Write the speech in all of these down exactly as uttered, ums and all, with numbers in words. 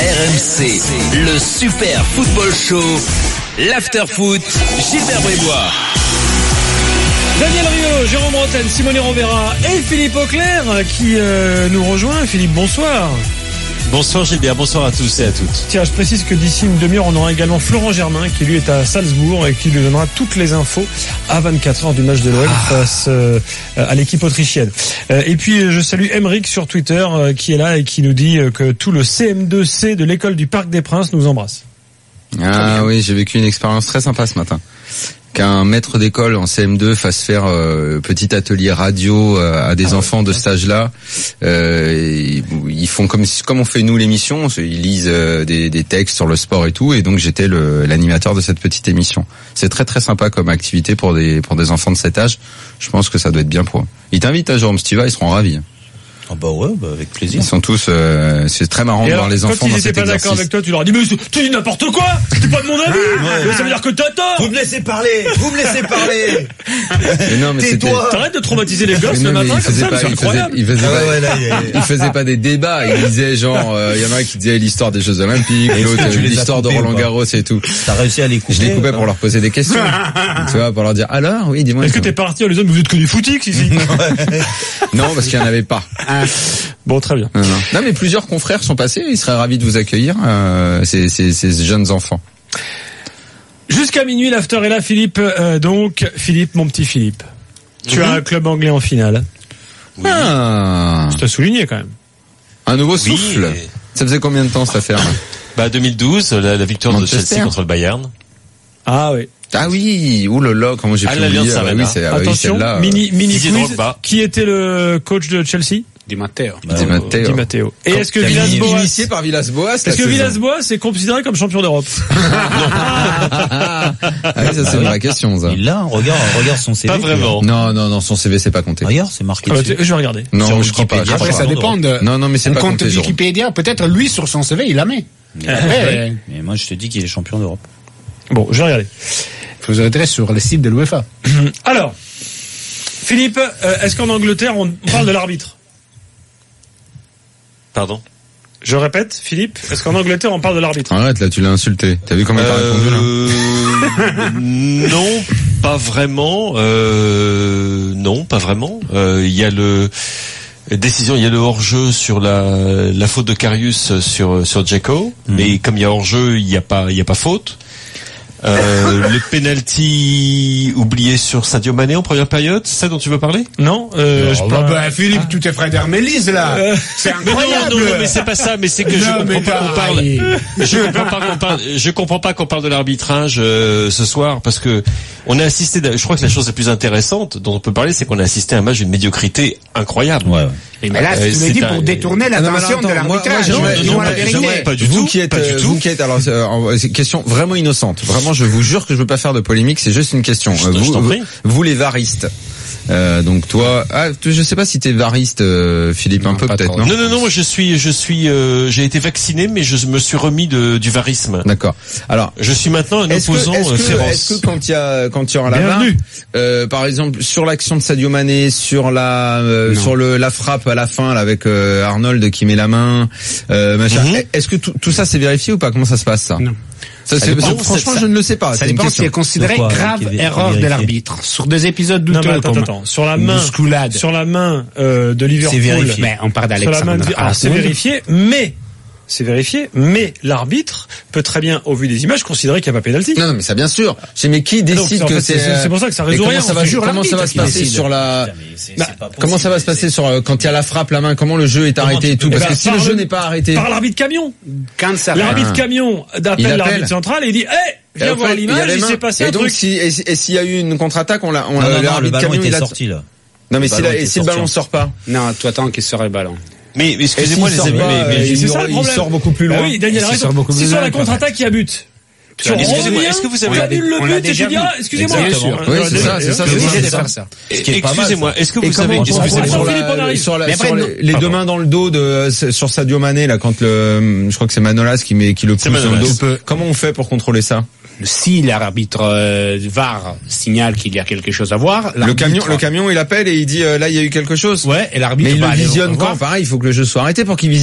M C, le super football show, l'after foot, Gilbert Bribois. Daniel Riolo, Jérôme Bretagne, Simone Rovera et Philippe Auclair qui euh, nous rejoint. Philippe, bonsoir. Bonsoir Gilbert, bonsoir à tous et à toutes. Tiens, je précise que d'ici une demi-heure, on aura également Florent Germain qui lui est à Salzbourg et qui lui donnera toutes les infos à vingt-quatre heures du match de l'O L ah. face euh, à l'équipe autrichienne. Euh, et puis je salue Emeric sur Twitter euh, qui est là et qui nous dit euh, que tout le C M deux C de l'école du Parc des Princes nous embrasse. Ah oui, j'ai vécu une expérience très sympa ce matin. Qu'un maître d'école en C M deux fasse faire euh, petit atelier radio euh, à des ah enfants ouais, de cet âge-là. Euh, ils font comme comme on fait nous l'émission, ils lisent euh, des, des textes sur le sport et tout, et donc j'étais le, l'animateur de cette petite émission. C'est très très sympa comme activité pour des pour des enfants de cet âge. Je pense que ça doit être bien pour eux. Ils t'invitent à Jérôme, si tu vas, ils seront ravis. Ah oh bah ouais, bah avec plaisir. Ils sont tous, euh, c'est très marrant et de alors, voir les enfants dans cet exercice. Quand ils étaient pas d'accord avec toi, tu leur as dit mais tu dis n'importe quoi, c'est pas de mon avis. Ouais. Ça veut dire que t'as tort. Vous me laissez parler, vous me laissez parler. Mais non, mais c'était... T'arrêtes de traumatiser les gosses le matin comme ça, c'est incroyable. Il faisait pas, ouais, là, il faisait pas des débats, il disait genre, il euh, y en a un qui disait l'histoire des Jeux Olympiques, l'autre l'histoire de Roland Garros et tout. T'as réussi à les couper. Je les coupais pour leur poser des questions. Tu vois, pour leur dire alors, oui, dis-moi. Est-ce que t'es parti en les hommes, vous êtes que des footix ici? Non, parce qu'il y en avait pas. Bon, très bien. Non, non. non, mais plusieurs confrères sont passés. Ils seraient ravis de vous accueillir, euh, ces, ces, ces jeunes enfants. Jusqu'à minuit, l'after est là, Philippe. Euh, donc, Philippe, mon petit Philippe, tu mm-hmm. as un club anglais en finale. Oui. Ah. Je t'ai souligné quand même. Un nouveau oui. souffle. Ça faisait combien de temps cette affaire? Bah deux mille douze, la, la victoire Manchester. de Chelsea contre le Bayern. Ah oui. Ah oui, ouh là là, comment j'ai pu oublier. Ah, oui, c'est, ah, attention, oui, mini mini quiz. Qui était le coach de Chelsea? Di Matteo. Bah, Di Matteo. Di Matteo. Et est-ce que Villas-Boas, initié par Villas-Boas, est-ce que Villas-Boas est considéré comme champion d'Europe? Ah oui, ça c'est une vraie question, ça. Il l'a, regarde, regarde son C V. Pas vraiment. Non, non, non, son C V c'est pas compté. Regarde, c'est marqué. Ah, je vais regarder. Non, je crois pas. Après, ça dépend de. Non, non, mais c'est on pas compte compté. Wikipédia, peut-être lui sur son C V, il la met. Mais moi, je te dis qu'il est champion d'Europe. Bon, je vais regarder. Vous adressez sur le site de l'UEFA. Alors, Philippe, euh, est-ce qu'en Angleterre on parle de l'arbitre? Pardon? Je répète, Philippe, est-ce qu'en Angleterre on parle de l'arbitre? Arrête, là, tu l'as insulté. T'as vu comment euh, t'as répondu, là? Non, pas vraiment. Euh, non, pas vraiment. Il euh, y a le décision, il y a le hors-jeu sur la la faute de Karius sur sur Dzeko, mmh. mais comme il y a hors-jeu, il y a pas il y a pas faute. Euh, le penalty oublié sur Sadio Mané en première période, c'est ça dont tu veux parler? Non, euh, oh, je bah, bah, Philippe, euh, tout est Fred Hermélise là. Euh, c'est incroyable. Non, non, non, mais c'est pas ça, mais c'est que non, je comprends pas qu'on parle. Je comprends pas qu'on parle. Je comprends pas qu'on parle de l'arbitrage euh, ce soir parce que on a assisté. Je crois que la chose la plus intéressante dont on peut parler, c'est qu'on a assisté à un match d'une médiocrité incroyable. Ouais. Et mais là, euh, tu l'as dit pour un... détourner l'attention de l'arbitrage. Moi, moi, non, non, non, non, pas du tout. Qui êtes, pas du tout. Vous qui êtes, alors, c'est une question vraiment innocente. Vraiment, je vous jure que je veux pas faire de polémique. C'est juste une question. Je, vous, je vous, vous, les varistes. Euh, donc toi, ah, je sais pas si t'es variste, euh, Philippe, non, un peu peut-être. Non, non, non, non, moi je suis, je suis, euh, j'ai été vacciné, mais je me suis remis de, du varisme. D'accord. Alors, je suis maintenant un est-ce opposant que, est-ce que, féroce. Est-ce que quand il y a, quand il y aura la main, euh, par exemple, sur l'action de Sadio Mané, sur la, euh, sur le, la frappe à la fin, là, avec euh, Arnold qui met la main, euh, machin. Mm-hmm. Est-ce que tout, tout ça c'est vérifié ou pas? Comment ça se passe ça? Non. Ça, ça dépend, franchement, ça, je ne le sais pas. Ça dépend si est considéré quoi, grave erreur de l'arbitre sur des épisodes douteux. Non, attends, attends. Sur la main, bousculade. Sur la main euh, de Liverpool, c'est vérifié. Mais on parle d'Alexandre. Ah, c'est vérifié, mais c'est vérifié, mais l'arbitre peut très bien, au vu des images, considérer qu'il n'y a pas pénalty. Non, non, mais ça bien sûr. Mais qui décide donc, que c'est, c'est c'est pour ça que ça résout rien. Ça va, comment ça va se passer sur la c'est, bah, c'est comment ça va se passer sur quand il y a la frappe la main, comment le jeu est arrêté et tout, parce que si le jeu n'est pas arrêté par l'arbitre camion, quand ça l'arbitre camion appelle l'arbitre central et il dit hey, viens voir l'image, il s'est passé un truc. Et donc si et s'il y a eu une contre-attaque, on l'a on l'arbitre camion il est sorti là. Non mais si le ballon sort pas. Non, toi tant qu'il sort le ballon. Mais excusez-moi les amis, mais, mais c'est ça le problème. Il sort beaucoup plus loin. Ah oui, Daniel a raison. Si sur la contre-attaque il y a but. Excusez-moi, est-ce que vous avez annulé le but et tu dis ah, excusez-moi. Oui, c'est ça, c'est ça, c'est de faire ça. Excusez-moi, est-ce que vous avez sur les deux mains dans le dos de sur Sadio Mané là quand le je crois que c'est Manolas qui met qui le pousse dans le dos. Comment on fait pour contrôler ça? Si l'arbitre euh, V A R signale qu'il y a quelque chose à voir, le camion, le camion, il appelle et il dit euh, là il y a eu quelque chose. Ouais, et l'arbitre. Mais il le visionne quand? Pareil, il faut que le jeu soit arrêté pour qu'il visionne.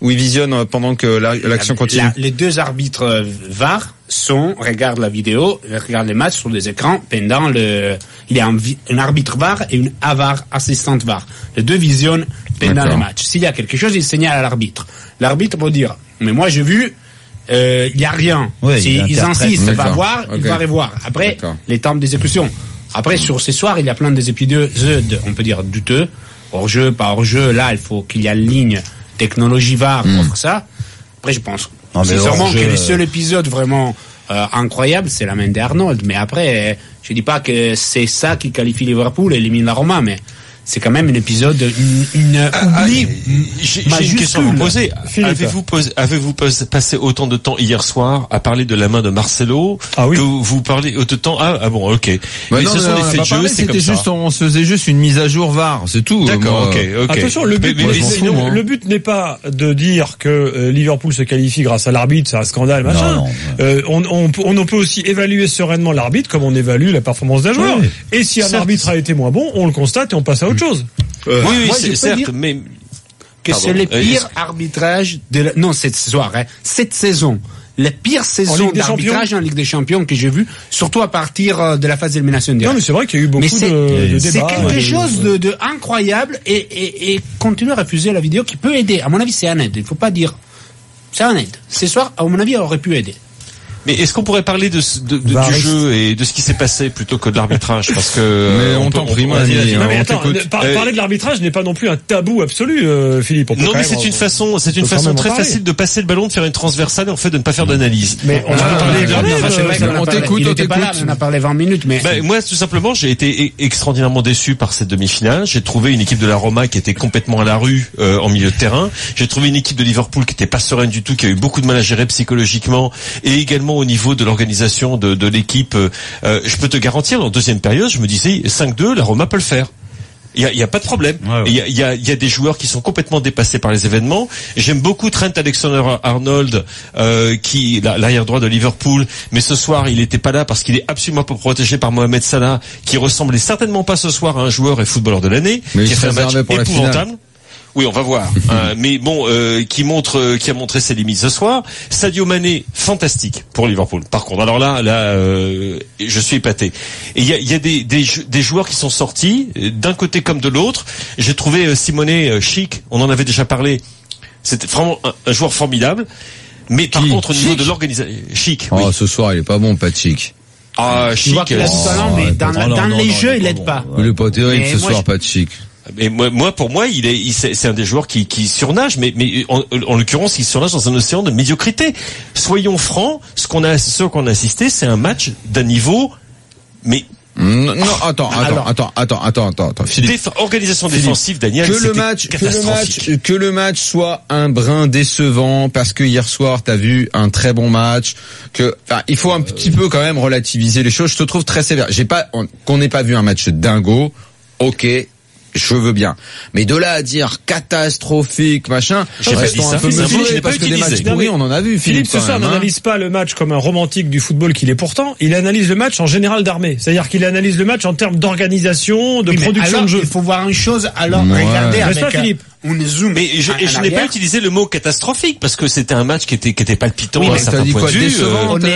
Ou ils visionnent pendant que la, l'action continue? La, les deux arbitres V A R sont, regardent la vidéo, regardent les matchs sur des écrans pendant le, il y a un, un arbitre V A R et une A V A R, assistante V A R. Les deux visionnent pendant D'accord. le match. S'il y a quelque chose, ils signalent à l'arbitre. L'arbitre peut dire, mais moi j'ai vu, euh, il y a rien. Oui, si ils insistent, il va voir, okay. il va revoir. Après, D'accord. les temps d'exécution. Après, sur ces soirs, il y a plein des épisodes, on peut dire, douteux. Hors-jeu, pas hors-jeu. Là, il faut qu'il y ait une ligne technologie V A R pour mm. ça. Après, je pense, non, c'est sûrement que le seul épisode vraiment euh, incroyable, c'est la main d'Arnold. Mais après, je dis pas que c'est ça qui qualifie Liverpool et élimine la Roma, mais c'est quand même un épisode, une, une ah, oubli. Ah, j'ai, j'ai une question à vous poser. Philippe. Avez-vous, posé, avez-vous passé autant de temps hier soir à parler de la main de Marcelo ah, oui. que vous parlez autant de temps ah, ah bon, ok. Bah mais non, ce sont les faits de jeu, parlé, c'est comme juste, ça. On se faisait juste une mise à jour V A R, c'est tout. D'accord, ok, ok. Attention, le but, mais, mais, mais, fous, non, le but n'est pas de dire que euh, Liverpool se qualifie grâce à l'arbitre, c'est un scandale, machin. Non, non, euh, on, on, on peut aussi évaluer sereinement l'arbitre comme on évalue la performance d'un joueur. Oui. Et si un certes. arbitre a été moins bon, on le constate et on passe à autre chose. Euh, oui, oui, moi, c'est certes, mais que Pardon. c'est le pire euh, arbitrage de la... non cette soir, hein, cette saison, la pire saison d'arbitrage en Ligue des Champions que j'ai vu, surtout à partir de la phase d'élimination directe. Non, mais c'est vrai qu'il y a eu beaucoup de, de débats. C'est quelque de... chose de, de incroyable et, et, et continuer à refuser la vidéo qui peut aider. À mon avis, c'est un aide. Il faut pas dire c'est un aide. Ce soir, à mon avis, elle aurait pu aider. Mais est-ce qu'on pourrait parler de, de, de du jeu et de ce qui s'est passé plutôt que de l'arbitrage parce que mais on, on t'en prie, moi. Non mais attends, par, euh, parler de l'arbitrage n'est pas non plus un tabou absolu, euh, Philippe. On peut non mais c'est même, une façon, c'est une façon très facile de passer le ballon, de faire une transversale et en fait de ne pas faire d'analyse. Mais on a parlé de l'arbitrage. On t'écoute, on t'écoute. On a parlé vingt minutes, mais ben, moi tout simplement j'ai été extraordinairement déçu par cette demi-finale. J'ai trouvé une équipe de la Roma qui était complètement à la rue euh, en milieu de terrain. J'ai trouvé une équipe de Liverpool qui était pas sereine du tout, qui a eu beaucoup de mal à gérer psychologiquement et également au niveau de l'organisation de, de l'équipe. Euh, je peux te garantir, en deuxième période, je me disais cinq deux, la Roma peut le faire. Il y a, il y a pas de problème. Il ouais, ouais. y, a, il y a, il y a des joueurs qui sont complètement dépassés par les événements. J'aime beaucoup Trent Alexander-Arnold, euh, qui l'arrière droit de Liverpool, mais ce soir il n'était pas là parce qu'il est absolument pas protégé par Mohamed Salah, qui ressemblait certainement pas ce soir à un joueur et footballeur de l'année, mais qui a fait un match épouvantable. Oui, on va voir. euh, mais bon, euh, qui montre, euh, qui a montré ses limites ce soir. Sadio Mané, fantastique pour Liverpool. Par contre, alors là, là, euh, je suis épaté. Et il y a, y a des, des, des joueurs qui sont sortis d'un côté comme de l'autre. J'ai trouvé euh, Simonet euh, chic. On en avait déjà parlé. C'était vraiment un, un joueur formidable. Mais par qui contre, au niveau chic de l'organisation, chic. Oh, oui. ce soir, il est pas bon, pas chic. Ah, chic. Il a du talent, mais dans, dans, dans les jeux, il aide pas. Il est pas terrible ce soir, pas chic. Mais moi, moi, pour moi, il est, il, c'est, c'est un des joueurs qui, qui surnage, mais, mais en, en l'occurrence, il surnage dans un océan de médiocrité. Soyons francs, ce qu'on a, ce qu'on a assisté, c'est un match d'un niveau, mais non, non, attends, attends, Alors, attends, attends, attends, attends, attends, Philippe. Déf- organisation Philippe, défensive, Daniel, que le match, que le match, que le match soit un brin décevant parce que hier soir t'as vu un très bon match. Que, enfin, il faut un euh... petit peu quand même relativiser les choses. Je te trouve très sévère. J'ai pas, on, qu'on n'ait pas vu un match dingo. Ok. Je veux bien. Mais de là à dire catastrophique, machin, j'ai pas dit ça, un peu mesuré, parce que des matchs pourris, on en a vu, Philippe. Philippe, ce soir, n'analyse pas le match comme un romantique du football qu'il est pourtant. Il analyse le match en général d'armée. C'est-à-dire qu'il analyse le match en termes d'organisation, de oui, production alors, de jeu. Il faut voir une chose, alors, ouais. regardez avec, pas, Philippe? On zoom. Mais je, et je n'ai pas utilisé le mot catastrophique parce que c'était un match qui était, qui était palpitant oui, à certains points de vue. Décevant, euh,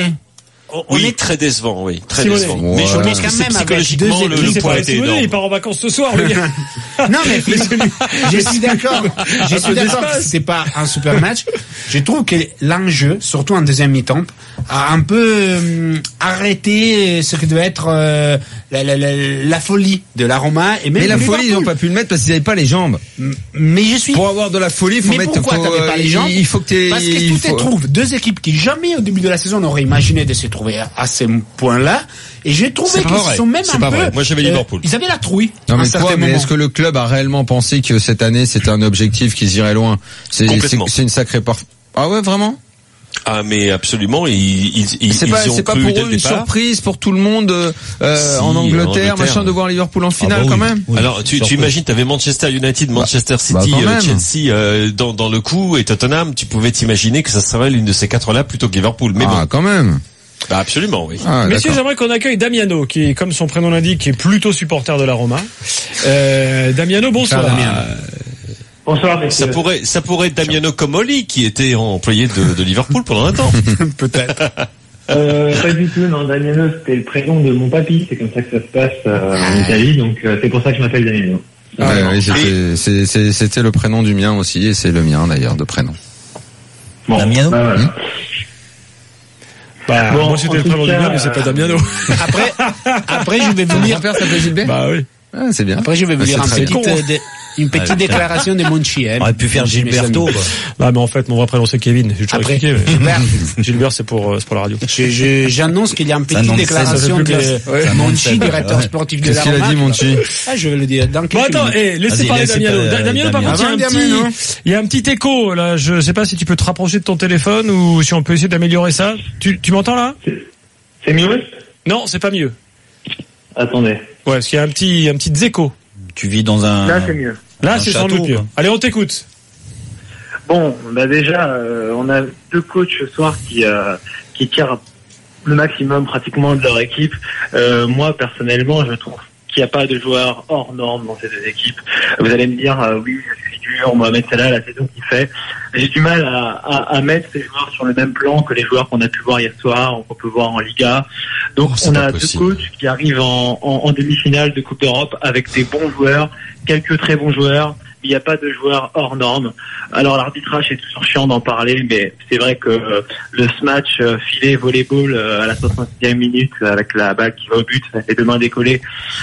On oui, est très décevant, oui, très Simonet. décevant. Ouais. Mais je pense que c'est psychologiquement le, le poids était énorme. Il part en vacances ce soir, le gars. Non, mais je suis d'accord. Je suis d'accord que c'était pas un super match. Je trouve que l'enjeu, surtout en deuxième mi-temps, a un peu euh, arrêté ce que doit être euh, la, la, la, la folie de la Roma. Et même mais la folie, ils n'ont pas pu le mettre parce qu'ils n'avaient pas les jambes. Mais je suis. Pour avoir de la folie, il faut mais mettre. Pourquoi faut, t'avais pas les jambes? Il faut que t'aies. Parce que tout faut... trouve deux équipes qui jamais au début de la saison n'auraient imaginé de se trouver à, à ce point-là. Et j'ai trouvé qu'ils vrai. sont même c'est un pas peu. Vrai. Moi j'avais Liverpool. Euh, ils avaient la trouille. Non mais toi, mais est-ce que le club a réellement pensé que cette année c'était un objectif qu'ils iraient loin? C'est, c'est, c'est une sacrée part. Ah ouais, vraiment? Ah mais absolument, ils ils ils, c'est ils pas, ont c'est pas pour eux une surprise pour tout le monde euh, si, en, Angleterre, en Angleterre, machin, de voir Liverpool en finale ah bah oui, quand même. Oui, alors tu, tu imagines, t'avais Manchester United, Manchester City, bah, bah euh, Chelsea euh, dans dans le coup et Tottenham, tu pouvais t'imaginer que ça serait l'une de ces quatre-là plutôt que Liverpool. Mais ah, bon, quand même. Bah absolument, oui. Ah, messieurs, j'aimerais qu'on accueille Damiano, qui est, comme son prénom l'indique, qui est plutôt supporter de la Roma. Euh, Damiano, bonsoir. Damiano. Bonsoir, ça pourrait, ça pourrait être Damiano Comolli qui était employé de, de Liverpool pendant un temps. Peut-être. Euh, pas du tout, non. Damiano, c'était le prénom de mon papy. C'est comme ça que ça se passe euh, en Italie, donc euh, c'est pour ça que je m'appelle Damiano. Ah, ouais, oui, c'était, c'est, c'est, c'était le prénom du mien aussi, et c'est le mien d'ailleurs de prénom. Bon, Damiano. Bah, voilà. Mmh. Bah, bon, moi c'était le prénom du mien, mais c'est pas Damiano. Après, après je vais vous Ton lire. grand-père s'appelle Gilbert. Bah oui. Ah, c'est bien. Après je vais vous Ah, lire c'est un très petit, bien. euh, de- une petite Ouais, déclaration de Monchi. Hein. On aurait pu faire Gilberto, quoi. Non, mais en fait, mon vrai prénom c'est Kevin. J'ai toujours Après, expliqué. Mais... Gilbert. Gilbert, c'est pour, euh, c'est pour la radio. Je, je, j'annonce qu'il y a une Ça petite annonce- déclaration ça fait plus de classe. Ouais. Monchi, Ça annonce- directeur ouais. sportif de Qu'est-ce la qu'il a Roma. dit, Monchi? Ah, je vais le dire. Dans Bon, quelques attends, minutes. eh, laissez Vas-y, parler laissez Damiano. pas- Da- Damiano, par Damiano. contre, il y a un Avant Damiano. petit, il y a un petit écho, là. Je sais pas si tu peux te rapprocher de ton téléphone ou si on peut essayer d'améliorer ça. Tu, tu m'entends, là? C'est mieux? Non, c'est pas mieux. Attendez. Ouais, parce qu'il y a un petit, un petit écho. Tu vis dans un. Là, c'est mieux. Là, Un c'est sans château, doute mieux. quoi. Allez, on t'écoute. Bon, bah déjà, euh, on a deux coachs ce soir qui euh, qui tirent le maximum pratiquement de leur équipe. Euh, moi, personnellement, je trouve qu'il n'y a pas de joueurs hors normes dans ces deux équipes. Vous allez me dire, euh, oui, je suis dur, Mohamed Salah, la saison qu'il fait. J'ai du mal à, à, à mettre ces joueurs sur le même plan que les joueurs qu'on a pu voir hier soir, ou qu'on peut voir en Liga. Donc, Oh, c'est on pas a deux possible. coachs qui arrivent en, en, en demi-finale de Coupe d'Europe avec des bons joueurs, quelques très bons joueurs. Il n'y a pas de joueurs hors normes. Alors l'arbitrage, c'est toujours chiant d'en parler, mais c'est vrai que euh, le match euh, filet volleyball euh, à la soixante-sixième minute avec la balle qui va au but, les deux mains décollées,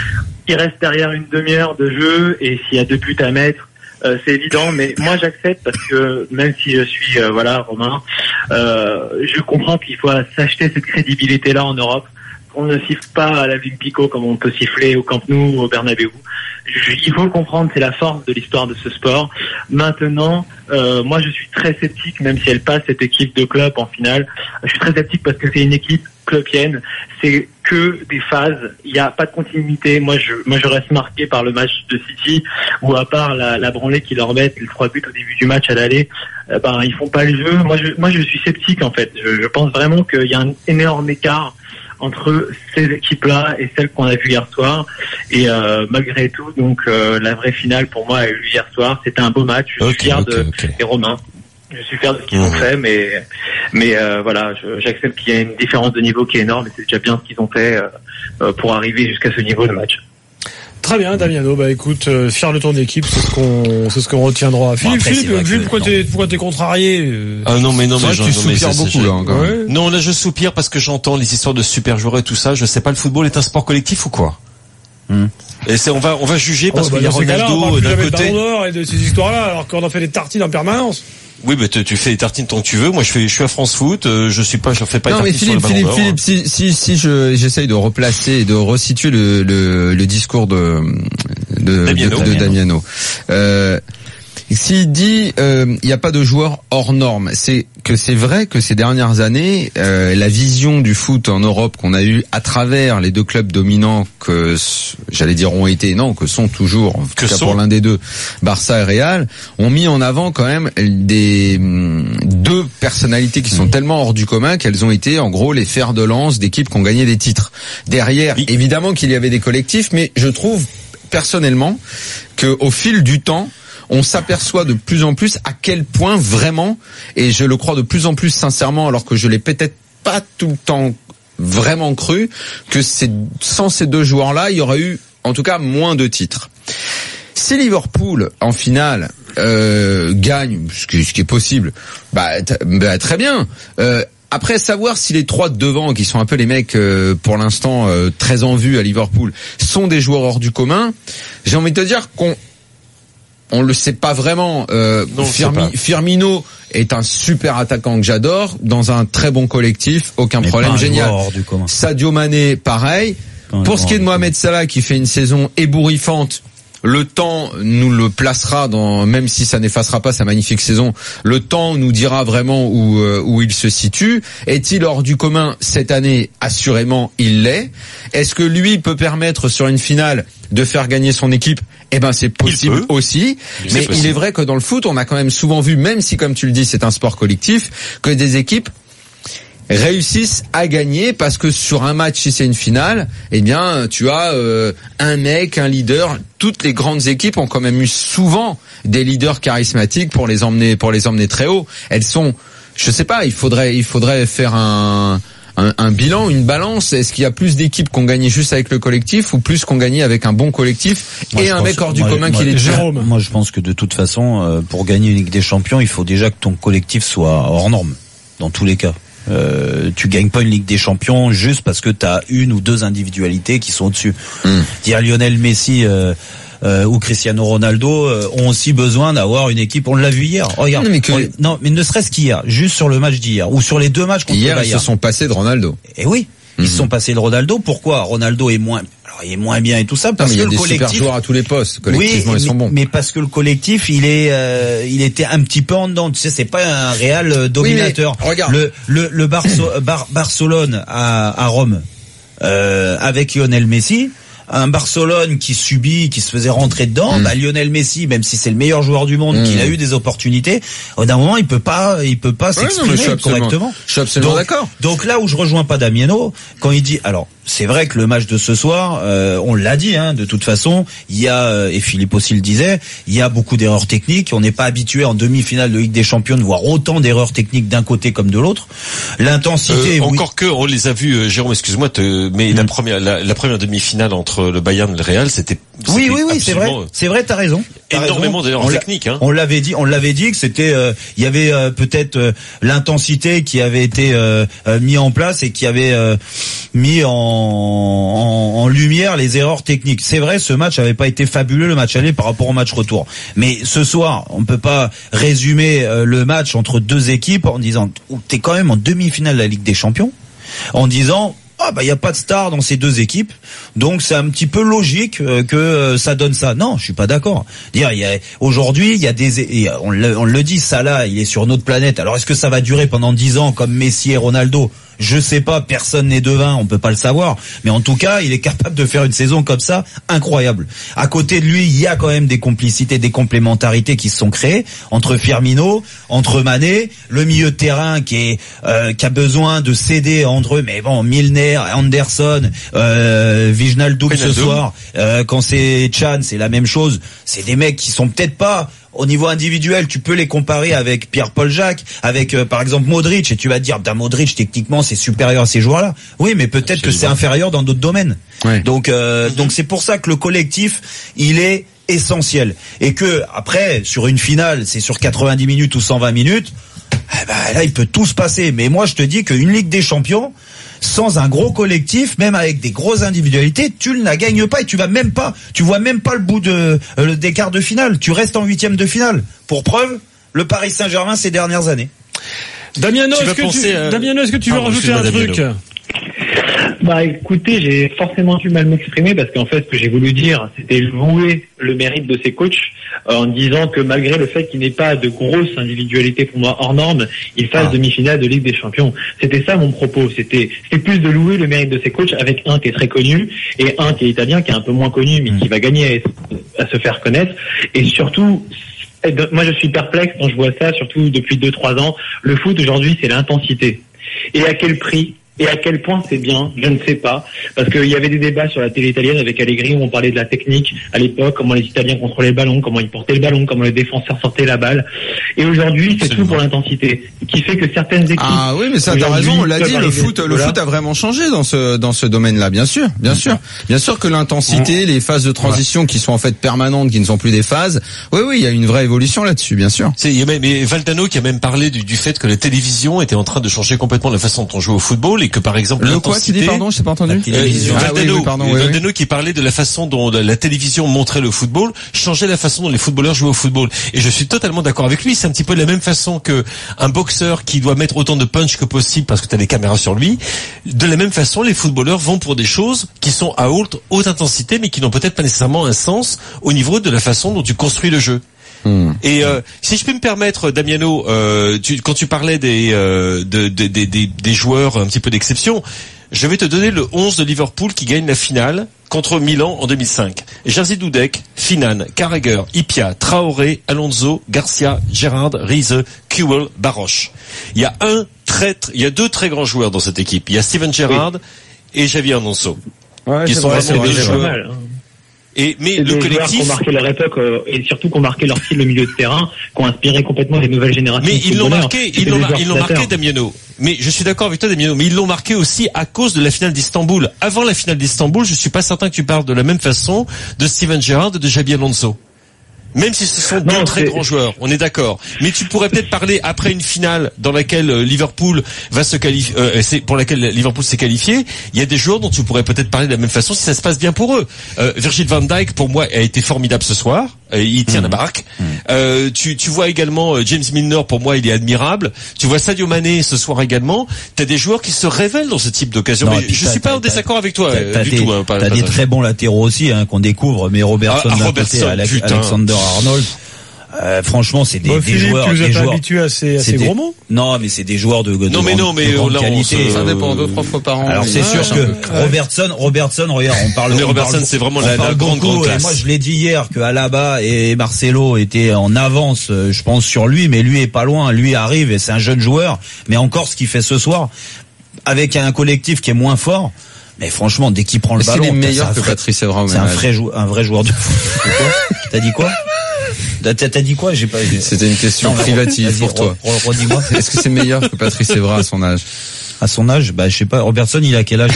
il reste derrière une demi-heure de jeu et s'il y a deux buts à mettre, euh, c'est évident. Mais moi j'accepte parce que même si je suis euh, voilà Romain, euh, je comprends qu'il faut s'acheter cette crédibilité-là en Europe. On ne siffle pas à la Olympico comme on peut siffler au Camp Nou ou au Bernabéu. Je- il faut le comprendre, c'est la force de l'histoire de ce sport. Maintenant, euh, moi je suis très sceptique, même si elle passe cette équipe de club en finale. Je suis très sceptique parce que c'est une équipe clubienne, c'est que des phases, il n'y a pas de continuité. Moi je, moi je reste marqué par le match de City, où à part la, la branlée qui leur met les trois buts au début du match à l'aller, euh, ben ils font pas le jeu. Moi je, moi je suis sceptique en fait. Je, je pense vraiment qu'il y a un énorme écart entre ces équipes-là et celles qu'on a vues hier soir. Et euh, malgré tout, donc euh, la vraie finale pour moi a eu lieu hier soir. C'était un beau match. Je suis Ok, fier ok, de, ok. des Romains. Je suis fier de ce qu'ils ont Mhm. fait, mais mais euh, voilà, je- j'accepte qu'il y a une différence de niveau qui est énorme. Et c'est déjà bien ce qu'ils ont fait euh, euh, pour arriver jusqu'à ce niveau de match. Très bien, Damiano. Bah écoute, euh, fier de ton équipe, c'est ce qu'on, c'est ce qu'on retiendra. Philippe, après, c'est Philippe, vrai que- Philippe, pourquoi non. t'es, pourquoi t'es contrarié euh, Ah non mais non C'est mais vrai que j'en- tu non, mais soupires ça, c'est- beaucoup, là, encore. Ouais. Non, là je soupire parce que j'entends les histoires de super joueurs et tout ça. Je sais pas, le football est un sport collectif ou quoi? Hmm. Et c'est on va on va juger parce Oh, bah, qu'il y a dans ces cas-là, on parle Ronaldo plus d'un jamais de côté. Ballon d'Or et de ces histoires-là, alors qu'on en fait des tartines en permanence. Oui, mais tu tu fais les tartines tant que tu veux. Moi, je fais, je suis à France Foot. euh, je suis pas, je fais pas Non, les mais tartines sur Philippe, le Ballon Philippe, d'Or. Philippe, si, si, si je, j'essaye de replacer et de resituer le, le, le discours de, de, Damiano. de, de Damiano. Euh, S'il dit euh, il n'y a pas de joueurs hors normes, c'est que c'est vrai que ces dernières années, euh, la vision du foot en Europe qu'on a eu à travers les deux clubs dominants que j'allais dire ont été, non, que sont toujours, en Que tout cas sont. pour l'un des deux, Barça et Real, ont mis en avant quand même des hum, deux personnalités qui sont tellement hors du commun qu'elles ont été en gros les fers de lance d'équipes qui ont gagné des titres. Derrière, Oui. évidemment qu'il y avait des collectifs, mais je trouve personnellement que au fil du temps, on s'aperçoit de plus en plus à quel point vraiment, et je le crois de plus en plus sincèrement, alors que je l'ai peut-être pas tout le temps vraiment cru, que c'est sans ces deux joueurs-là, il y aurait eu en tout cas moins de titres. Si Liverpool en finale euh, gagne, ce qui, ce qui est possible, bah, t- bah très bien. Euh, après, savoir si les trois de devant, qui sont un peu les mecs euh, pour l'instant euh, très en vue à Liverpool, sont des joueurs hors du commun, j'ai envie de te dire qu'on on le sait pas vraiment. Euh, Non, on le sait Firmi- pas. Firmino est un super attaquant que j'adore, dans un très bon collectif, aucun Mais problème, pas un génial. joueur hors du commun. Sadio Mané, pareil. Pas un Pour ce qui est de joueur hors du Mohamed Salah, qui fait une saison ébouriffante, le temps nous le placera dans, même si ça n'effacera pas sa magnifique saison, le temps nous dira vraiment où, euh, où il se situe. Est-il hors du commun cette année? Assurément, il l'est. Est-ce que lui peut permettre sur une finale de faire gagner son équipe? Eh ben, c'est possible peut. aussi. C'est Mais possible. il est vrai que dans le foot, on a quand même souvent vu, même si comme tu le dis, c'est un sport collectif, que des équipes réussissent à gagner parce que sur un match, si c'est une finale, eh bien, tu as euh, un mec, un leader. Toutes les grandes équipes ont quand même eu souvent des leaders charismatiques pour les emmener, pour les emmener très haut. Elles sont, je sais pas, il faudrait, il faudrait faire un Un, un bilan, une balance. Est-ce qu'il y a plus d'équipes qui ont gagné juste avec le collectif ou plus qui ont gagné avec un bon collectif moi, et un mec hors du moi, commun moi, qui les Jérôme. Moi, je pense que de toute façon, euh, pour gagner une Ligue des Champions, il faut déjà que ton collectif soit hors norme, dans tous les cas. Euh, tu gagnes pas une Ligue des Champions juste parce que tu as une ou deux individualités qui sont au-dessus. Mm. Dire Lionel Messi euh, Euh, ou Cristiano Ronaldo euh, ont aussi besoin d'avoir une équipe. On l'a vu hier. Oh, regarde. Non mais, que... on, non, mais ne serait-ce qu'hier, juste sur le match d'hier ou sur les deux matchs contre hier, le Bayern. Ils se sont passés de Ronaldo. Et oui, ils mm-hmm. se sont passés de Ronaldo. Pourquoi Ronaldo est moins alors il est moins bien et tout ça parce non, mais que il y a le des collectif super joueurs à tous les postes. Collectivement, oui, ils mais, sont bons. Mais parce que le collectif, il est euh, il était un petit peu en dedans. Tu sais, c'est pas un Real euh, dominateur. Oui, regarde. Le le le Barso- Bar- Barcelone à à Rome euh, avec Lionel Messi. Un Barcelone qui subit, qui se faisait rentrer dedans, mmh. bah Lionel Messi, même si c'est le meilleur joueur du monde, mmh. qu'il a eu des opportunités, d'un moment il peut pas, il peut pas ouais, s'exprimer non, je correctement. Je suis absolument donc, d'accord. Donc là où je rejoins pas Damiano, quand il dit, alors c'est vrai que le match de ce soir, euh, on l'a dit, hein, de toute façon, il y a, et Philippe aussi le disait, il y a beaucoup d'erreurs techniques. On n'est pas habitué en demi-finale de Ligue des Champions de voir autant d'erreurs techniques d'un côté comme de l'autre. L'intensité, euh, oui. Encore que on les a vus, euh, Jérôme, excuse-moi, te, mais mmh. la première, la, la première demi-finale entre le Bayern et le Real, c'était. c'était oui, oui, oui, c'est vrai, c'est vrai, t'as raison. T'as énormément d'erreurs techniques. Hein. On l'avait dit, on l'avait dit que c'était, il euh, y avait euh, peut-être euh, l'intensité qui avait été euh, euh, mis en place et qui avait euh, mis en En, en lumière les erreurs techniques. C'est vrai, ce match avait pas été fabuleux, le match aller par rapport au match retour. Mais ce soir, on peut pas résumer euh, le match entre deux équipes en disant oh, t'es quand même en demi-finale de la Ligue des Champions, en disant ah bah il y a pas de star dans ces deux équipes, donc c'est un petit peu logique euh, que euh, ça donne ça. Non, je suis pas d'accord. Dire il y a aujourd'hui il y a des et on, le, on le dit, Salah il est sur notre planète. Alors est-ce que ça va durer pendant dix ans comme Messi et Ronaldo? Je sais pas, personne n'est devin, on peut pas le savoir. Mais en tout cas, il est capable de faire une saison comme ça, incroyable. À côté de lui, il y a quand même des complicités, des complémentarités qui se sont créées entre Firmino, entre Mané, le milieu de terrain qui est euh, qui a besoin de céder entre eux. Mais bon, Milner, Anderson, euh, Wijnaldum ce soir, euh, quand c'est Chan, c'est la même chose. C'est des mecs qui sont peut-être pas au niveau individuel, tu peux les comparer avec Pierre-Paul Jacques, avec euh, par exemple Modric, et tu vas te dire, bah, Modric techniquement c'est supérieur à ces joueurs-là. Oui, mais peut-être Absolument. que c'est inférieur dans d'autres domaines. Ouais. Donc, euh, mm-hmm. donc c'est pour ça que le collectif, il est essentiel, et que après sur une finale, c'est sur quatre-vingt-dix minutes ou cent vingt minutes, eh ben, là il peut tout se passer. Mais moi je te dis qu'une Ligue des Champions sans un gros collectif, même avec des grosses individualités, tu ne la gagnes pas et tu vas même pas, tu vois même pas le bout de euh, des quarts de finale. Tu restes en huitième de finale. Pour preuve, le Paris Saint-Germain ces dernières années. Damiano, est-ce que tu, à... Damiano, est-ce que tu veux rajouter un truc? Bah écoutez, j'ai forcément du mal m'exprimer parce qu'en fait ce que j'ai voulu dire c'était louer le mérite de ces coachs euh, en disant que malgré le fait qu'il n'ait pas de grosses individualités pour moi hors normes, il fasse ah. demi-finale de Ligue des Champions. C'était ça mon propos, c'était c'était plus de louer le mérite de ces coachs avec un qui est très connu et un qui est italien qui est un peu moins connu mais qui va gagner à, à se faire connaître et surtout moi je suis perplexe quand je vois ça, surtout depuis deux trois ans. Le foot aujourd'hui c'est l'intensité. Et à quel prix? Et à quel point c'est bien, je ne sais pas, parce qu'il y avait des débats sur la télé italienne avec Allegri où on parlait de la technique à l'époque, comment les Italiens contrôlaient le ballon, comment ils portaient le ballon, comment les défenseurs sortaient la balle. Et aujourd'hui, c'est tout pour l'intensité, qui fait que certaines équipes. Ah oui, mais ça t'as raison, on l'a dit, le foot, le foot a vraiment changé dans ce dans ce domaine-là, bien sûr, bien sûr, bien sûr que l'intensité, les phases de transition qui sont en fait permanentes, qui ne sont plus des phases. Oui, oui, il y a une vraie évolution là-dessus, bien sûr. C'est il y a même et Valdano qui a même parlé du, du fait que la télévision était en train de changer complètement la façon dont on joue au football et que par exemple le quoi tu dis pardon, je t'ai pas entendu. Euh, ah, Valdano, oui, oui, pardon, oui, Valdano oui. qui parlait de la façon dont la télévision montrait le football, changeait la façon dont les footballeurs jouaient au football. Et je suis totalement d'accord avec lui. C'est un petit peu de la même façon que un boxeur qui doit mettre autant de punch que possible parce que tu as des caméras sur lui. De la même façon, les footballeurs vont pour des choses qui sont à haute, haute intensité, mais qui n'ont peut-être pas nécessairement un sens au niveau de la façon dont tu construis le jeu. Mmh. Et euh, si je peux me permettre, Damiano, euh, tu, quand tu parlais des, euh, de, de, de, des, des joueurs un petit peu d'exception, je vais te donner le onze de Liverpool qui gagne la finale contre Milan en deux mille cinq. Jerzy Dudek, Finan, Carragher, Ipia, Traoré, Alonso, Garcia, Gerrard, Riese, Kewell, Baroche. Il y a un très, il y a deux très grands joueurs dans cette équipe. Il y a Steven Gerrard oui. et Xabi Alonso. Ouais, qui sont vrai, vraiment deux joueurs. Mal, hein. Et mais c'est le des collectif, qui ont marqué leur époque euh, et surtout qui ont marqué leur style au milieu de terrain, qui ont inspiré complètement les nouvelles générations. Mais ils l'ont marqué, ils l'ont, ils l'ont marqué, Damiano. Mais je suis d'accord avec toi, Damiano. Mais ils l'ont marqué aussi à cause de la finale d'Istanbul. Avant la finale d'Istanbul, je suis pas certain que tu parles de la même façon de Steven Gerrard et de Xabi Alonso. Même si ce sont deux non, très c'est... grands joueurs, on est d'accord. Mais tu pourrais peut-être parler après une finale dans laquelle Liverpool va se qualifier, euh, c'est pour laquelle Liverpool s'est qualifié. Il y a des joueurs dont tu pourrais peut-être parler de la même façon si ça se passe bien pour eux. Euh, Virgil van Dijk, pour moi, a été formidable ce soir. Euh, il tient mmh. la baraque. Mmh. Euh, tu, tu vois également euh, James Milner, pour moi, il est admirable. Tu vois Sadio Mané ce soir également. T'as des joueurs qui se révèlent dans ce type d'occasion. Non, mais je suis pas en désaccord avec toi t'as, t'as du des, tout. Hein, t'as des très bons latéraux aussi hein, qu'on découvre, mais Robertson ah, d'un Robertson, côté, Alex, Alexander Arnold. Euh, franchement, c'est des, bon, des Philippe, joueurs. Tu nous as des pas joueurs. habitué à ces, à ces des, gros mots. Non, mais c'est des joueurs de, de non, mais grande, non, mais de grande là, qualité. Se... Ça dépend deux trois fois par an. Alors c'est sûr ouais, que ouais. Robertson, Robertson, regarde, on parle. Mais on Robertson, parle, c'est vraiment on la, la grande, beaucoup, grande classe. Moi, je l'ai dit hier que Alaba et Marcelo étaient en avance, je pense, sur lui, mais lui est pas loin. Lui arrive et c'est un jeune joueur. Mais encore, ce qu'il fait ce soir, avec un collectif qui est moins fort. Mais franchement, dès qu'il prend le mais ballon, c'est meilleur que vrai, Patrice Evra. C'est un vrai, jou- un vrai joueur de foot. T'as dit quoi? T'as, t'as dit quoi? J'ai pas. C'était une question non, privative pour toi. Redis-moi. Est-ce que c'est meilleur que Patrice Evra à son âge? À son âge, bah je sais pas. Robertson, il a quel âge?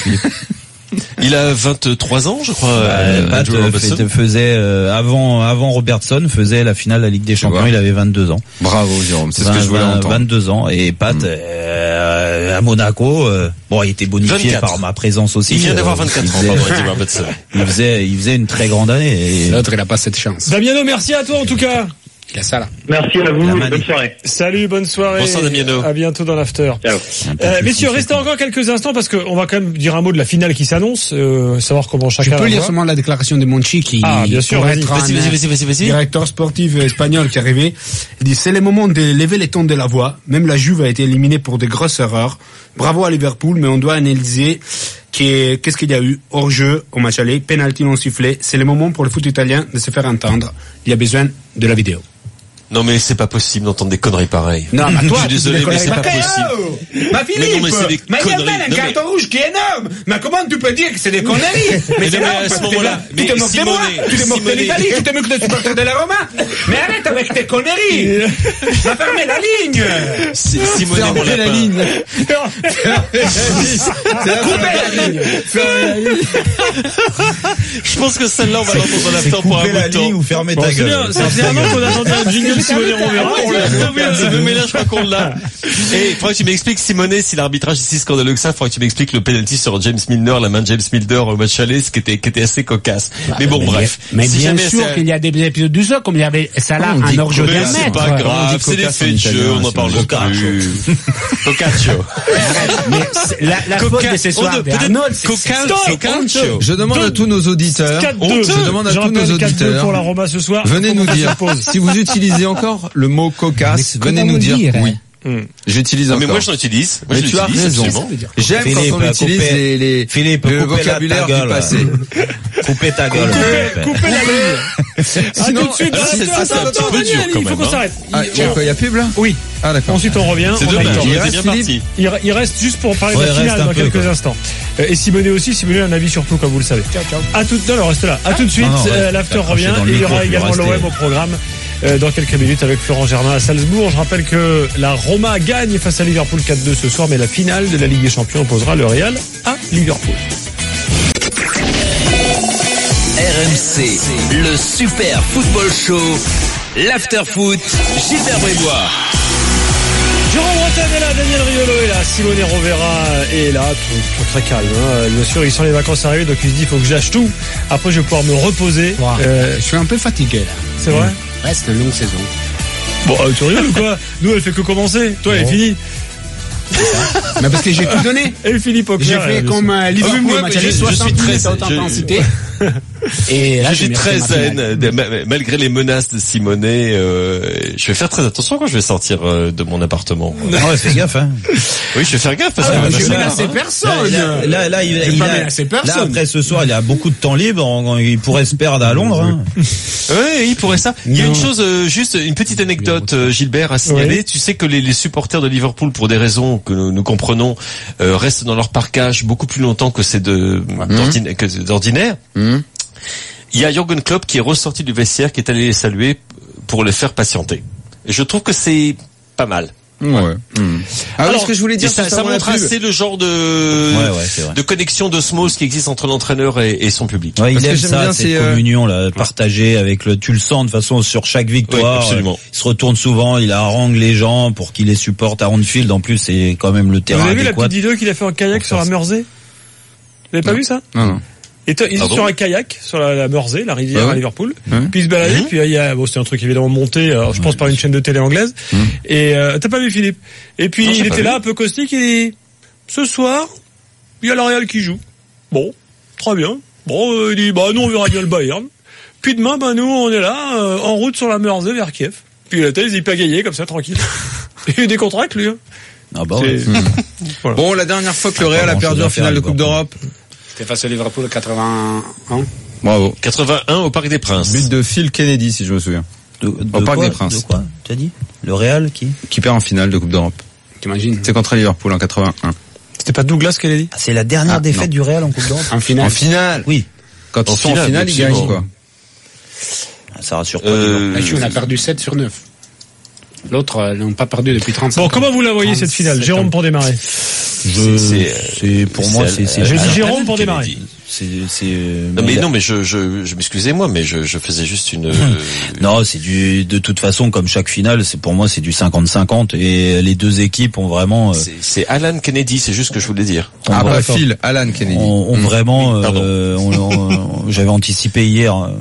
Il a vingt-trois ans, je crois. Bah, euh, Pat fait, faisait euh, avant avant Robertson faisait la finale de la Ligue des Champions. Il avait vingt-deux ans. Bravo Jérôme, c'est vingt, ce que je voulais entendre. vingt-deux ans et Pat mm. euh, à Monaco. Euh, bon, il était bonifié vingt-quatre par ma présence aussi. Il vient d'avoir vingt-quatre euh, ans. Faisait, Robertson. il faisait il faisait une très grande année. Et... L'autre, il a pas cette chance. Damiano, merci à toi en tout cas. Il a ça là. Merci à vous, bonne soirée. Salut, bonne soirée. Bonsoir Damiano. À bientôt dans l'after. Ciao. Euh, messieurs, restez encore quelques instants parce qu'on va quand même dire un mot de la finale qui s'annonce, euh, savoir comment chacun. Je peux lire seulement la déclaration de Monchi qui ah, bien sûr, pourrait vas-y. être vas-y, un vas-y, vas-y, vas-y, vas-y. directeur sportif espagnol qui est arrivé. Il dit c'est le moment de lever les tons de la voix. Même la Juve a été éliminée pour des grosses erreurs. Bravo à Liverpool, mais on doit analyser qu'est-ce qu'il y a eu hors-jeu au match aller, penalty non sifflé. C'est le moment pour le foot italien de se faire entendre. Il y a besoin de la vidéo. Non mais c'est pas possible d'entendre des conneries pareilles. Non, mais toi, je suis désolé, mais c'est pas possible. possible. Ma Philippe, mais non, mais c'est des mais il y a conneries. un carton mais... rouge qui est énorme. Mais comment tu peux dire que c'est des conneries? Mais c'est là, à ce moment-là, tu te moques de moi, tu te moques de l'Italie, tu te moques des supporters de la Roma. Mais arrête avec tes conneries. Va fermer la ligne. Simone, mon lapin. la ligne. Couper la ligne. Je pense que celle-là, on va l'entendre dans l'after pour un bout de temps. Couper la ligne ou fermer ta gueule. C'est un an qu'on attendait un jingle Simone Rovera. Ça me mélange pas qu'on l'a. Et il faudrait que tu m'expliques, Simone, si l'arbitrage est si scandaleux que ça, il faudrait que tu m'expliques le penalty sur James Milner, la main de James Milner au match aller, ce qui était, qui était assez cocasse. Bah, mais bon, mais bref. Mais si bien sûr qu'il y a des épisodes du jeu, comme il y avait ça là, un hors-jeu d'un mètre. C'est pas grave, c'est des faits de jeu, on n'en parle plus. Focaccio. Mais la, la faute de ce soir d'Arnold, c'est Focaccio. Je demande à tous nos auditeurs, je demande à tous nos auditeurs, pour la Roma ce soir. Venez nous dire, si vous utilisez encore le mot cocasse, venez nous dire oui. Mmh. J'utilise encore. Mais moi je l'utilise. Moi, mais je tu as raison. J'aime Philippe, quand on utilise couper, les, les Philippe, le vocabulaire du passé. Couper ta gueule. Couper la ligne. Sinon, tout de suite, ah, c'est, attends, c'est un attends, petit peu Daniel, dur quand il faut même. qu'on Hein. s'arrête. Ah, il y a quoi, il y a pub là? Oui. Ah d'accord. Ensuite on revient. C'est on dommage. attend. Il était bien parti. Il, il reste juste pour parler ouais, de la finale dans peu, quelques quoi. instants. Et Simone aussi. Simone a un avis sur tout, comme vous le savez. Ciao, ciao. À tout. Non, non, reste là. À tout de suite. Non, non, euh, L'after revient. Et il y aura également l'O M au programme. Euh, dans quelques minutes avec Florent Germain à Salzbourg. Je rappelle que la Roma gagne face à Liverpool quatre deux ce soir, mais la finale de la Ligue des Champions opposera le Real à Liverpool. R M C, le Super Football Show, l'After Foot, Gilbert Brébois. Jérôme Bretagne est là, Daniel Riolo est là, Simone Rovera est là, tout, tout très calme. Hein. Bien sûr, ils sont les vacances arrivées, donc il se dit il faut que j'achète tout. Après, je vais pouvoir me reposer. Wow. Euh, je suis un peu fatigué là. C'est vrai? Ouais, c'est une longue saison. Bon, euh, tu rigoles ou quoi? Nous, elle fait que commencer. Toi, elle est finie. Mais parce que j'ai tout donné. Et Philippe Auclair. J'ai fait comme euh, Liverpool, ah oui, match aller soixante minutes à haute intensité. Et là, je suis très zen, malgré les menaces de Simonet. Euh, je vais faire très attention quand je vais sortir euh, de mon appartement. Ah ouais, fais gaffe, hein. Oui, je vais faire gaffe parce ah, que je vais là, menacer personne. Là, là, là, il, je il pas a, menacer personne. Là, après ce soir, il a beaucoup de temps libre. Il pourrait se perdre à Londres. Hein. Oui, il pourrait ça. Il y a une chose, euh, juste une petite anecdote, euh, Gilbert, à signaler. Oui. Tu sais que les, les supporters de Liverpool, pour des raisons que nous, nous comprenons, euh, restent dans leur parkage beaucoup plus longtemps que c'est de mmh. que d'ordinaire. Mmh. Il y a Jürgen Klopp qui est ressorti du vestiaire, qui est allé les saluer pour les faire patienter. Et je trouve que c'est pas mal. Ouais. ouais. Mmh. Alors, Alors ce que je voulais dire, ça, ça montre assez le genre de ouais, ouais, de connexion d'osmose qui existe entre l'entraîneur et, et son public. Ouais, il aime ça, bien, cette euh... communion là, partagée avec le. Tu le sens de façon sur chaque victoire. Oui, absolument. Il se retourne souvent, il harangue les gens pour qu'ils les supportent à Anfield. En plus, c'est quand même le terrain. Vous avez adéquat. vu la petite vidéo qu'il a fait en kayak sur la Mersey? Vous avez pas non. vu ça? Non, non. Et il est sur un kayak sur la, la Mersey, la rivière ah ouais. à Liverpool. Ah ouais. Puis il se baladait, mmh. puis il y a, bon, c'est un truc évidemment monté, alors, je pense par une chaîne de télé anglaise. Mmh. Et euh, t'as pas vu Philippe? Et puis non, il était là vu. un peu caustique, il dit ce soir, il y a la Real qui joue. Bon, très bien. Bon, euh, il dit bah nous on verra bien le Bayern. Puis demain, bah nous on est là euh, en route sur la Mersey vers Kiev. Puis la tête il pagayait comme ça tranquille. Il est décontracté lui. Hein. Ah bah ouais. Mmh. Voilà. Bon, la dernière fois que le Real a perdu en finale de Coupe d'Europe. C'était face à Liverpool quatre-vingt-un. Bravo. quatre-vingt-un au Parc des Princes. But de Phil Kennedy, si je me souviens. De, de au Parc quoi, des Princes. De quoi? T'as dit? Le Real qui? Qui perd en finale de Coupe d'Europe. T'imagines? C'est contre Liverpool en quatre-vingt-un. C'était pas Douglas Kennedy? Ah, c'est la dernière ah, défaite non. du Real en Coupe d'Europe. En finale. En finale. Oui. Quand en ils sont finale, en finale, ils gagnent quoi? Ça rassure pas. Euh, on a perdu sept sur neuf. L'autre, euh, n'ont pas perdu depuis trente-cinq ans. Bon, comment vous la voyez cette finale? Jérôme pour démarrer. Je, c'est, c'est pour moi, c'est, c'est. Je dis Jérôme pour démarrer. C'est, c'est. Euh, non mais non mais je je je m'excusais moi mais je je faisais juste une. Euh, non c'est du de toute façon comme chaque finale c'est pour moi c'est du cinquante cinquante et les deux équipes ont vraiment. Euh, c'est, c'est Alan Kennedy c'est juste ce que je voulais dire. Ah bah Phil Alan Kennedy. On, on mmh. vraiment. Oui, euh, on, on, j'avais anticipé hier. Euh,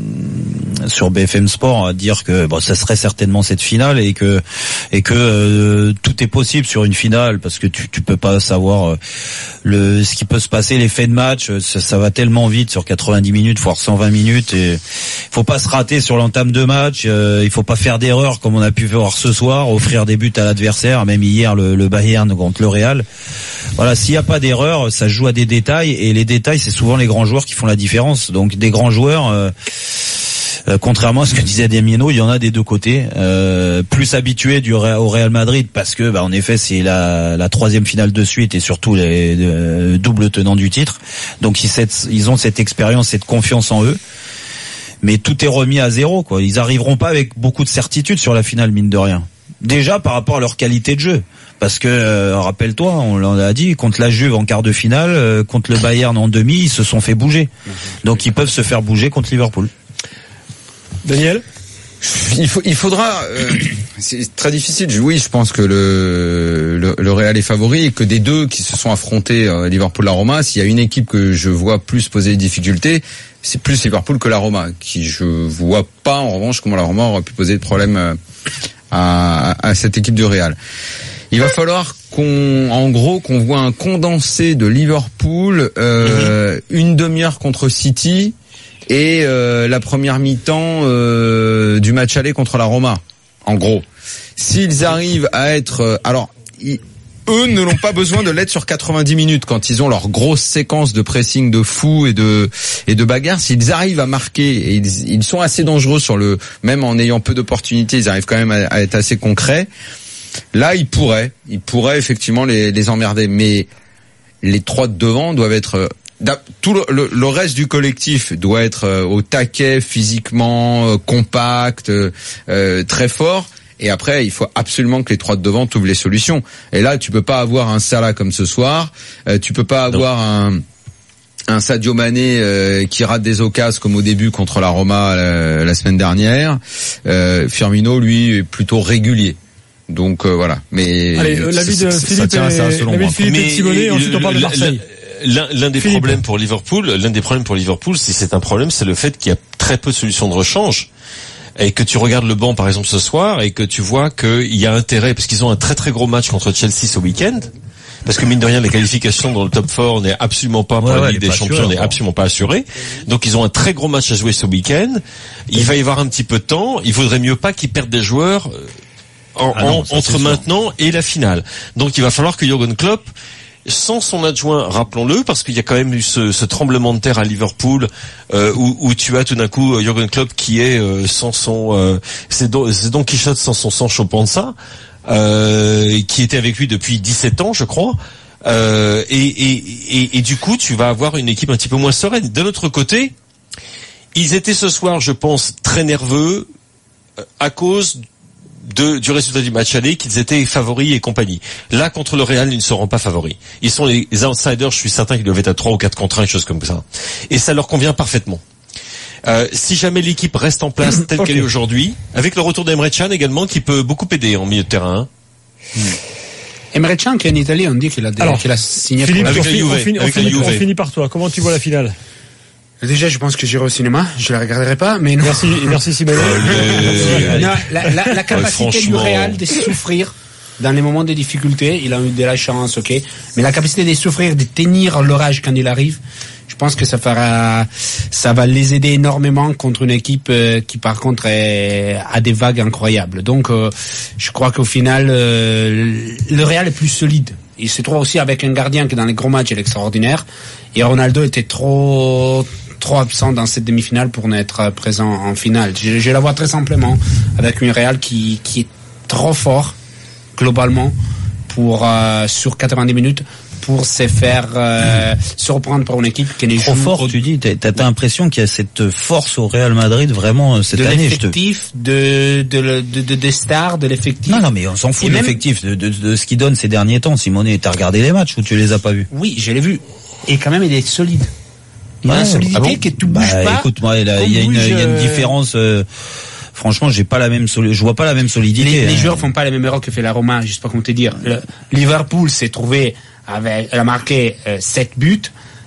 sur B F M Sport à dire que bon ça serait certainement cette finale et que et que euh, tout est possible sur une finale parce que tu tu peux pas savoir euh, le ce qui peut se passer, l'effet de match ça, ça va tellement vite sur quatre-vingt-dix minutes voire cent vingt minutes et faut pas se rater sur l'entame de match, euh, il faut pas faire d'erreur comme on a pu voir ce soir, offrir des buts à l'adversaire, même hier le, le Bayern contre le Real. Voilà, s'il y a pas d'erreur, ça se joue à des détails et les détails c'est souvent les grands joueurs qui font la différence. Donc des grands joueurs euh, Euh, contrairement à ce que disait Demieno, il y en a des deux côtés. Euh, plus habitués du au Real Madrid parce que, bah, en effet, c'est la, la troisième finale de suite et surtout les euh, doubles tenants du titre. Donc ils, cette, ils ont cette expérience, cette confiance en eux. Mais tout est remis à zéro, quoi. Ils arriveront pas avec beaucoup de certitude sur la finale, mine de rien. Déjà par rapport à leur qualité de jeu. Parce que, euh, rappelle-toi, on l'en a dit, contre la Juve en quart de finale, euh, contre le Bayern en demi, ils se sont fait bouger. Donc ils peuvent se faire bouger contre Liverpool. Daniel? Il faut, il faudra. Euh, c'est très difficile. Oui, je pense que le, le le Real est favori et que des deux qui se sont affrontés, euh, Liverpool, la Roma, s'il y a une équipe que je vois plus poser des difficultés, c'est plus Liverpool que la Roma, qui je vois pas en revanche comment la Roma aurait pu poser de problème à, à cette équipe du Real. Il va falloir qu'on, en gros, qu'on voit un condensé de Liverpool, euh, une demi-heure contre City. Et euh, la première mi-temps euh, du match aller contre la Roma, en gros. S'ils arrivent à être... Euh, alors, ils, eux ne l'ont pas besoin de l'être sur quatre-vingt-dix minutes quand ils ont leur grosse séquence de pressing de fou et de et de bagarre. S'ils arrivent à marquer, et ils, ils sont assez dangereux sur le... Même en ayant peu d'opportunités, ils arrivent quand même à, à être assez concrets. Là, ils pourraient. Ils pourraient effectivement les, les emmerder. Mais les trois de devant doivent être... Tout le, le, le reste du collectif doit être euh, au taquet, physiquement, euh, compact, euh, très fort. Et après, il faut absolument que les trois de devant trouvent les solutions. Et là, tu peux pas avoir un Salah comme ce soir. Euh, tu peux pas avoir un, un Sadio Mané euh, qui rate des occasions comme au début contre la Roma la, la semaine dernière. Euh, Firmino, lui, est plutôt régulier. Donc euh, voilà. Mais allez, euh, l'avis de Philippe et, l'avis de Philippe et Simonet. Ensuite, on parle de Marseille. L'un, l'un des Philippe. problèmes pour Liverpool, l'un des problèmes pour Liverpool, si c'est un problème, c'est le fait qu'il y a très peu de solutions de rechange. Et que tu regardes le banc, par exemple, ce soir, et que tu vois qu'il y a intérêt, parce qu'ils ont un très très gros match contre Chelsea ce week-end. parce que mine de rien, les qualifications dans le top quatre n'est absolument pas pour ouais, la ouais, Ligue des Champions, assuré, n'est absolument pas assurée. Donc ils ont un très gros match à jouer ce week-end. Il va y avoir un petit peu de temps. Il vaudrait mieux pas qu'ils perdent des joueurs en, ah non, en, ça, entre maintenant et la finale. Donc il va falloir que Jürgen Klopp, sans son adjoint, rappelons-le, parce qu'il y a quand même eu ce, ce tremblement de terre à Liverpool, euh, où, où tu as tout d'un coup Jürgen Klopp qui est euh, sans son, euh, c'est Don, c'est Don Quichotte sans son Sancho Panza, euh, qui était avec lui depuis dix-sept ans, je crois. Euh, et, et, et, et du coup, tu vas avoir une équipe un petit peu moins sereine. De l'autre côté, ils étaient ce soir, je pense, très nerveux euh, à cause de, du résultat du match aller, qu'ils étaient favoris et compagnie. Là, contre le Real, ils ne seront pas favoris. Ils sont les, les outsiders, je suis certain qu'ils doivent être à trois ou quatre contre un, une chose comme ça. Et ça leur convient parfaitement. Euh, si jamais l'équipe reste en place telle okay. qu'elle est aujourd'hui, avec le retour d'Emre Can également, qui peut beaucoup aider en milieu de terrain. Mmh. Emre Can, qui est en Italie, on dit qu'il a, Alors, qu'il a signé Philippe, pour avec la la Juve. On finit, on, finit, on finit par toi. Comment tu vois la finale? Déjà, je pense que j'irai au cinéma. Je la regarderai pas, mais non. Merci, merci Simone. Oh, non, la, la, la capacité du Real de souffrir dans les moments de difficulté, il a eu de la chance, ok. Mais la capacité de souffrir, de tenir l'orage quand il arrive, je pense que ça fera, ça va les aider énormément contre une équipe euh, qui, par contre, est, a des vagues incroyables. Donc, euh, je crois qu'au final, euh, le Real est plus solide. Il se trouve aussi avec un gardien qui, dans les gros matchs, est extraordinaire. Et Ronaldo était trop trop absent dans cette demi-finale pour n'être présent en finale. Je, je la vois très simplement avec une Real qui qui est trop fort globalement pour euh, sur quatre-vingt-dix minutes pour se faire euh, mmh. se reprendre par une équipe qui n'est trop fort. Au... Tu dis, t'as, t'as l'impression qu'il y a cette force au Real Madrid vraiment cette de année. L'effectif, je te... de de de de des stars, de l'effectif. Non non mais on s'en fout de même... l'effectif, de, de, de ce qu'il donne ces derniers temps. Simone, t'as regardé les matchs ou tu les as pas vus? Oui, je l'ai vu. Et quand même, il est solide. Il ouais, a une solidité ah bon qui tout bouge bah, pas. Écoute, moi, il y a une, il y a une différence. Euh, franchement, j'ai pas la même, soli- je vois pas la même solidité. Les, hein. les joueurs font pas la même erreur que fait la Roma. Je sais pas comment te dire. Le, Liverpool s'est trouvé avec, elle a marqué euh, sept buts.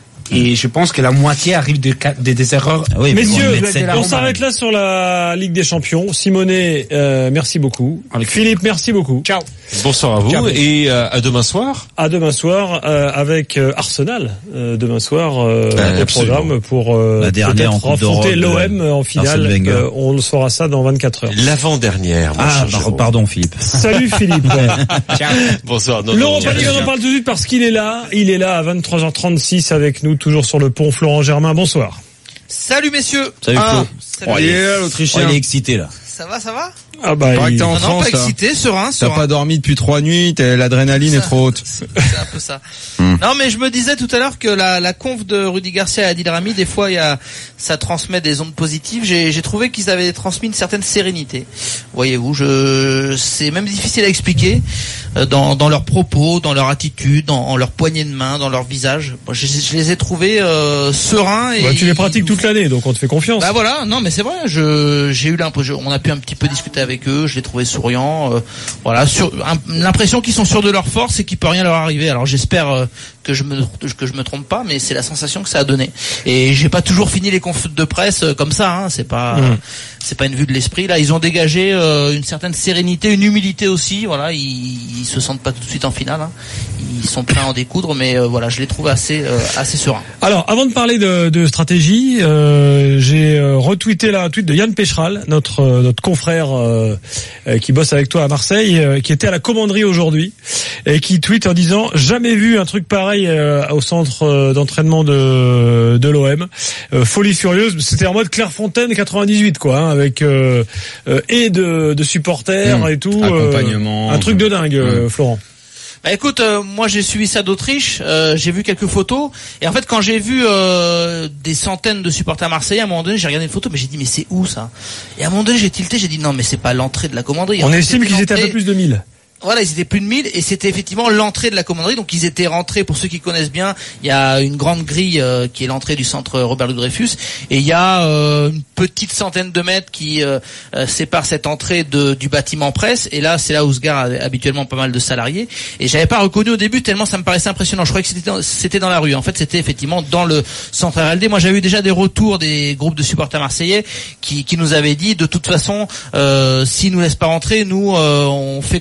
Et je pense que la moitié arrive de, de des erreurs. Oui, messieurs, on, on s'arrête là sur la Ligue des Champions. Simonet, euh, merci beaucoup. Avec Philippe, merci beaucoup. Ciao. Bonsoir à vous. Ciao. Et euh, à demain soir. À demain soir euh, avec euh, Arsenal. Euh, demain soir, euh, euh, au programme pour euh, la dernière peut-être affronter l'O M en finale. Euh, on le saura ça dans vingt-quatre heures. L'avant-dernière. Ah, pardon, pardon Philippe. Salut Philippe. Ciao. Bonsoir. Non, Laurent non, Panier, on en parle tout de suite parce qu'il est là. Il est là à vingt-trois heures trente-six avec nous, toujours sur le pont. Florent Germain, bonsoir. Salut messieurs. Salut ah, Flo. Oh, il est là, l'Autrichien. Oh, il est excité là. Ça va, ça va? Ah bah, il... t'es en non, France, non, pas excité, serein, serein. T'as pas dormi depuis trois nuits, l'adrénaline est trop haute. C'est un peu ça. mm. Non, mais je me disais tout à l'heure que la, la conf de Rudy Garcia et Adil Rami, des fois, il y a, ça transmet des ondes positives. J'ai, j'ai trouvé qu'ils avaient transmis une certaine sérénité. Voyez-vous, je, c'est même difficile à expliquer dans, dans leurs propos, dans leur attitude, dans, en leur poignée de main, dans leur visage. Moi, je, je les ai trouvés euh, sereins. Et bah, tu les pratiques toute l'année, donc on te fait confiance. Bah voilà, non, mais c'est vrai. Je, j'ai eu l'impression, on a pu un petit peu discuter avec eux. Je les trouvais souriants. Euh, voilà, sur, un, l'impression qu'ils sont sûrs de leur force et qu'il peut rien leur arriver. Alors j'espère euh, que je me que je me trompe pas, mais c'est la sensation que ça a donné. Et j'ai pas toujours fini les confs de presse euh, comme ça. Hein, c'est pas mmh. euh, c'est pas une vue de l'esprit. Là, ils ont dégagé euh, une certaine sérénité, une humilité aussi. Voilà, ils, ils se sentent pas tout de suite en finale. Hein. Ils sont prêts à en découdre, mais euh, voilà, je les trouve assez euh, assez sereins. Alors, avant de parler de, de stratégie, euh, j'ai euh, retweeté là un tweet de Yann Pécheral, notre euh, notre confrère euh, euh, qui bosse avec toi à Marseille, euh, qui était à la commanderie aujourd'hui et qui tweet en disant: jamais vu un truc pareil euh, au centre euh, d'entraînement de de l'O M. Euh, folie furieuse. C'était en mode Clairefontaine quatre-vingt-dix-huit quoi, hein, avec euh, euh, et de, de supporters mmh. et tout. Accompagnement. Euh, un truc de dingue, mmh. euh, Florent. Bah écoute, euh, moi j'ai suivi ça d'Autriche, euh, j'ai vu quelques photos, et en fait quand j'ai vu euh, des centaines de supporters marseillais, à un moment donné j'ai regardé une photo, mais j'ai dit mais c'est où ça? Et à un moment donné j'ai tilté, j'ai dit non mais c'est pas l'entrée de la commanderie. On estime qu'ils étaient un peu plus de mille. Voilà, ils étaient plus de mille et c'était effectivement l'entrée de la commanderie. Donc ils étaient rentrés, pour ceux qui connaissent bien, il y a une grande grille euh, qui est l'entrée du centre Robert Louis Dreyfus et il y a euh, une petite centaine de mètres qui euh, euh, sépare cette entrée de, du bâtiment presse et là c'est là où se garent habituellement pas mal de salariés et j'avais pas reconnu au début tellement ça me paraissait impressionnant. Je croyais que c'était dans, c'était dans la rue. En fait c'était effectivement dans le centre R L D. Moi j'avais eu déjà des retours des groupes de supporters marseillais qui, qui nous avaient dit de toute façon euh, s'ils nous laissent pas rentrer, nous euh, on fait comme contre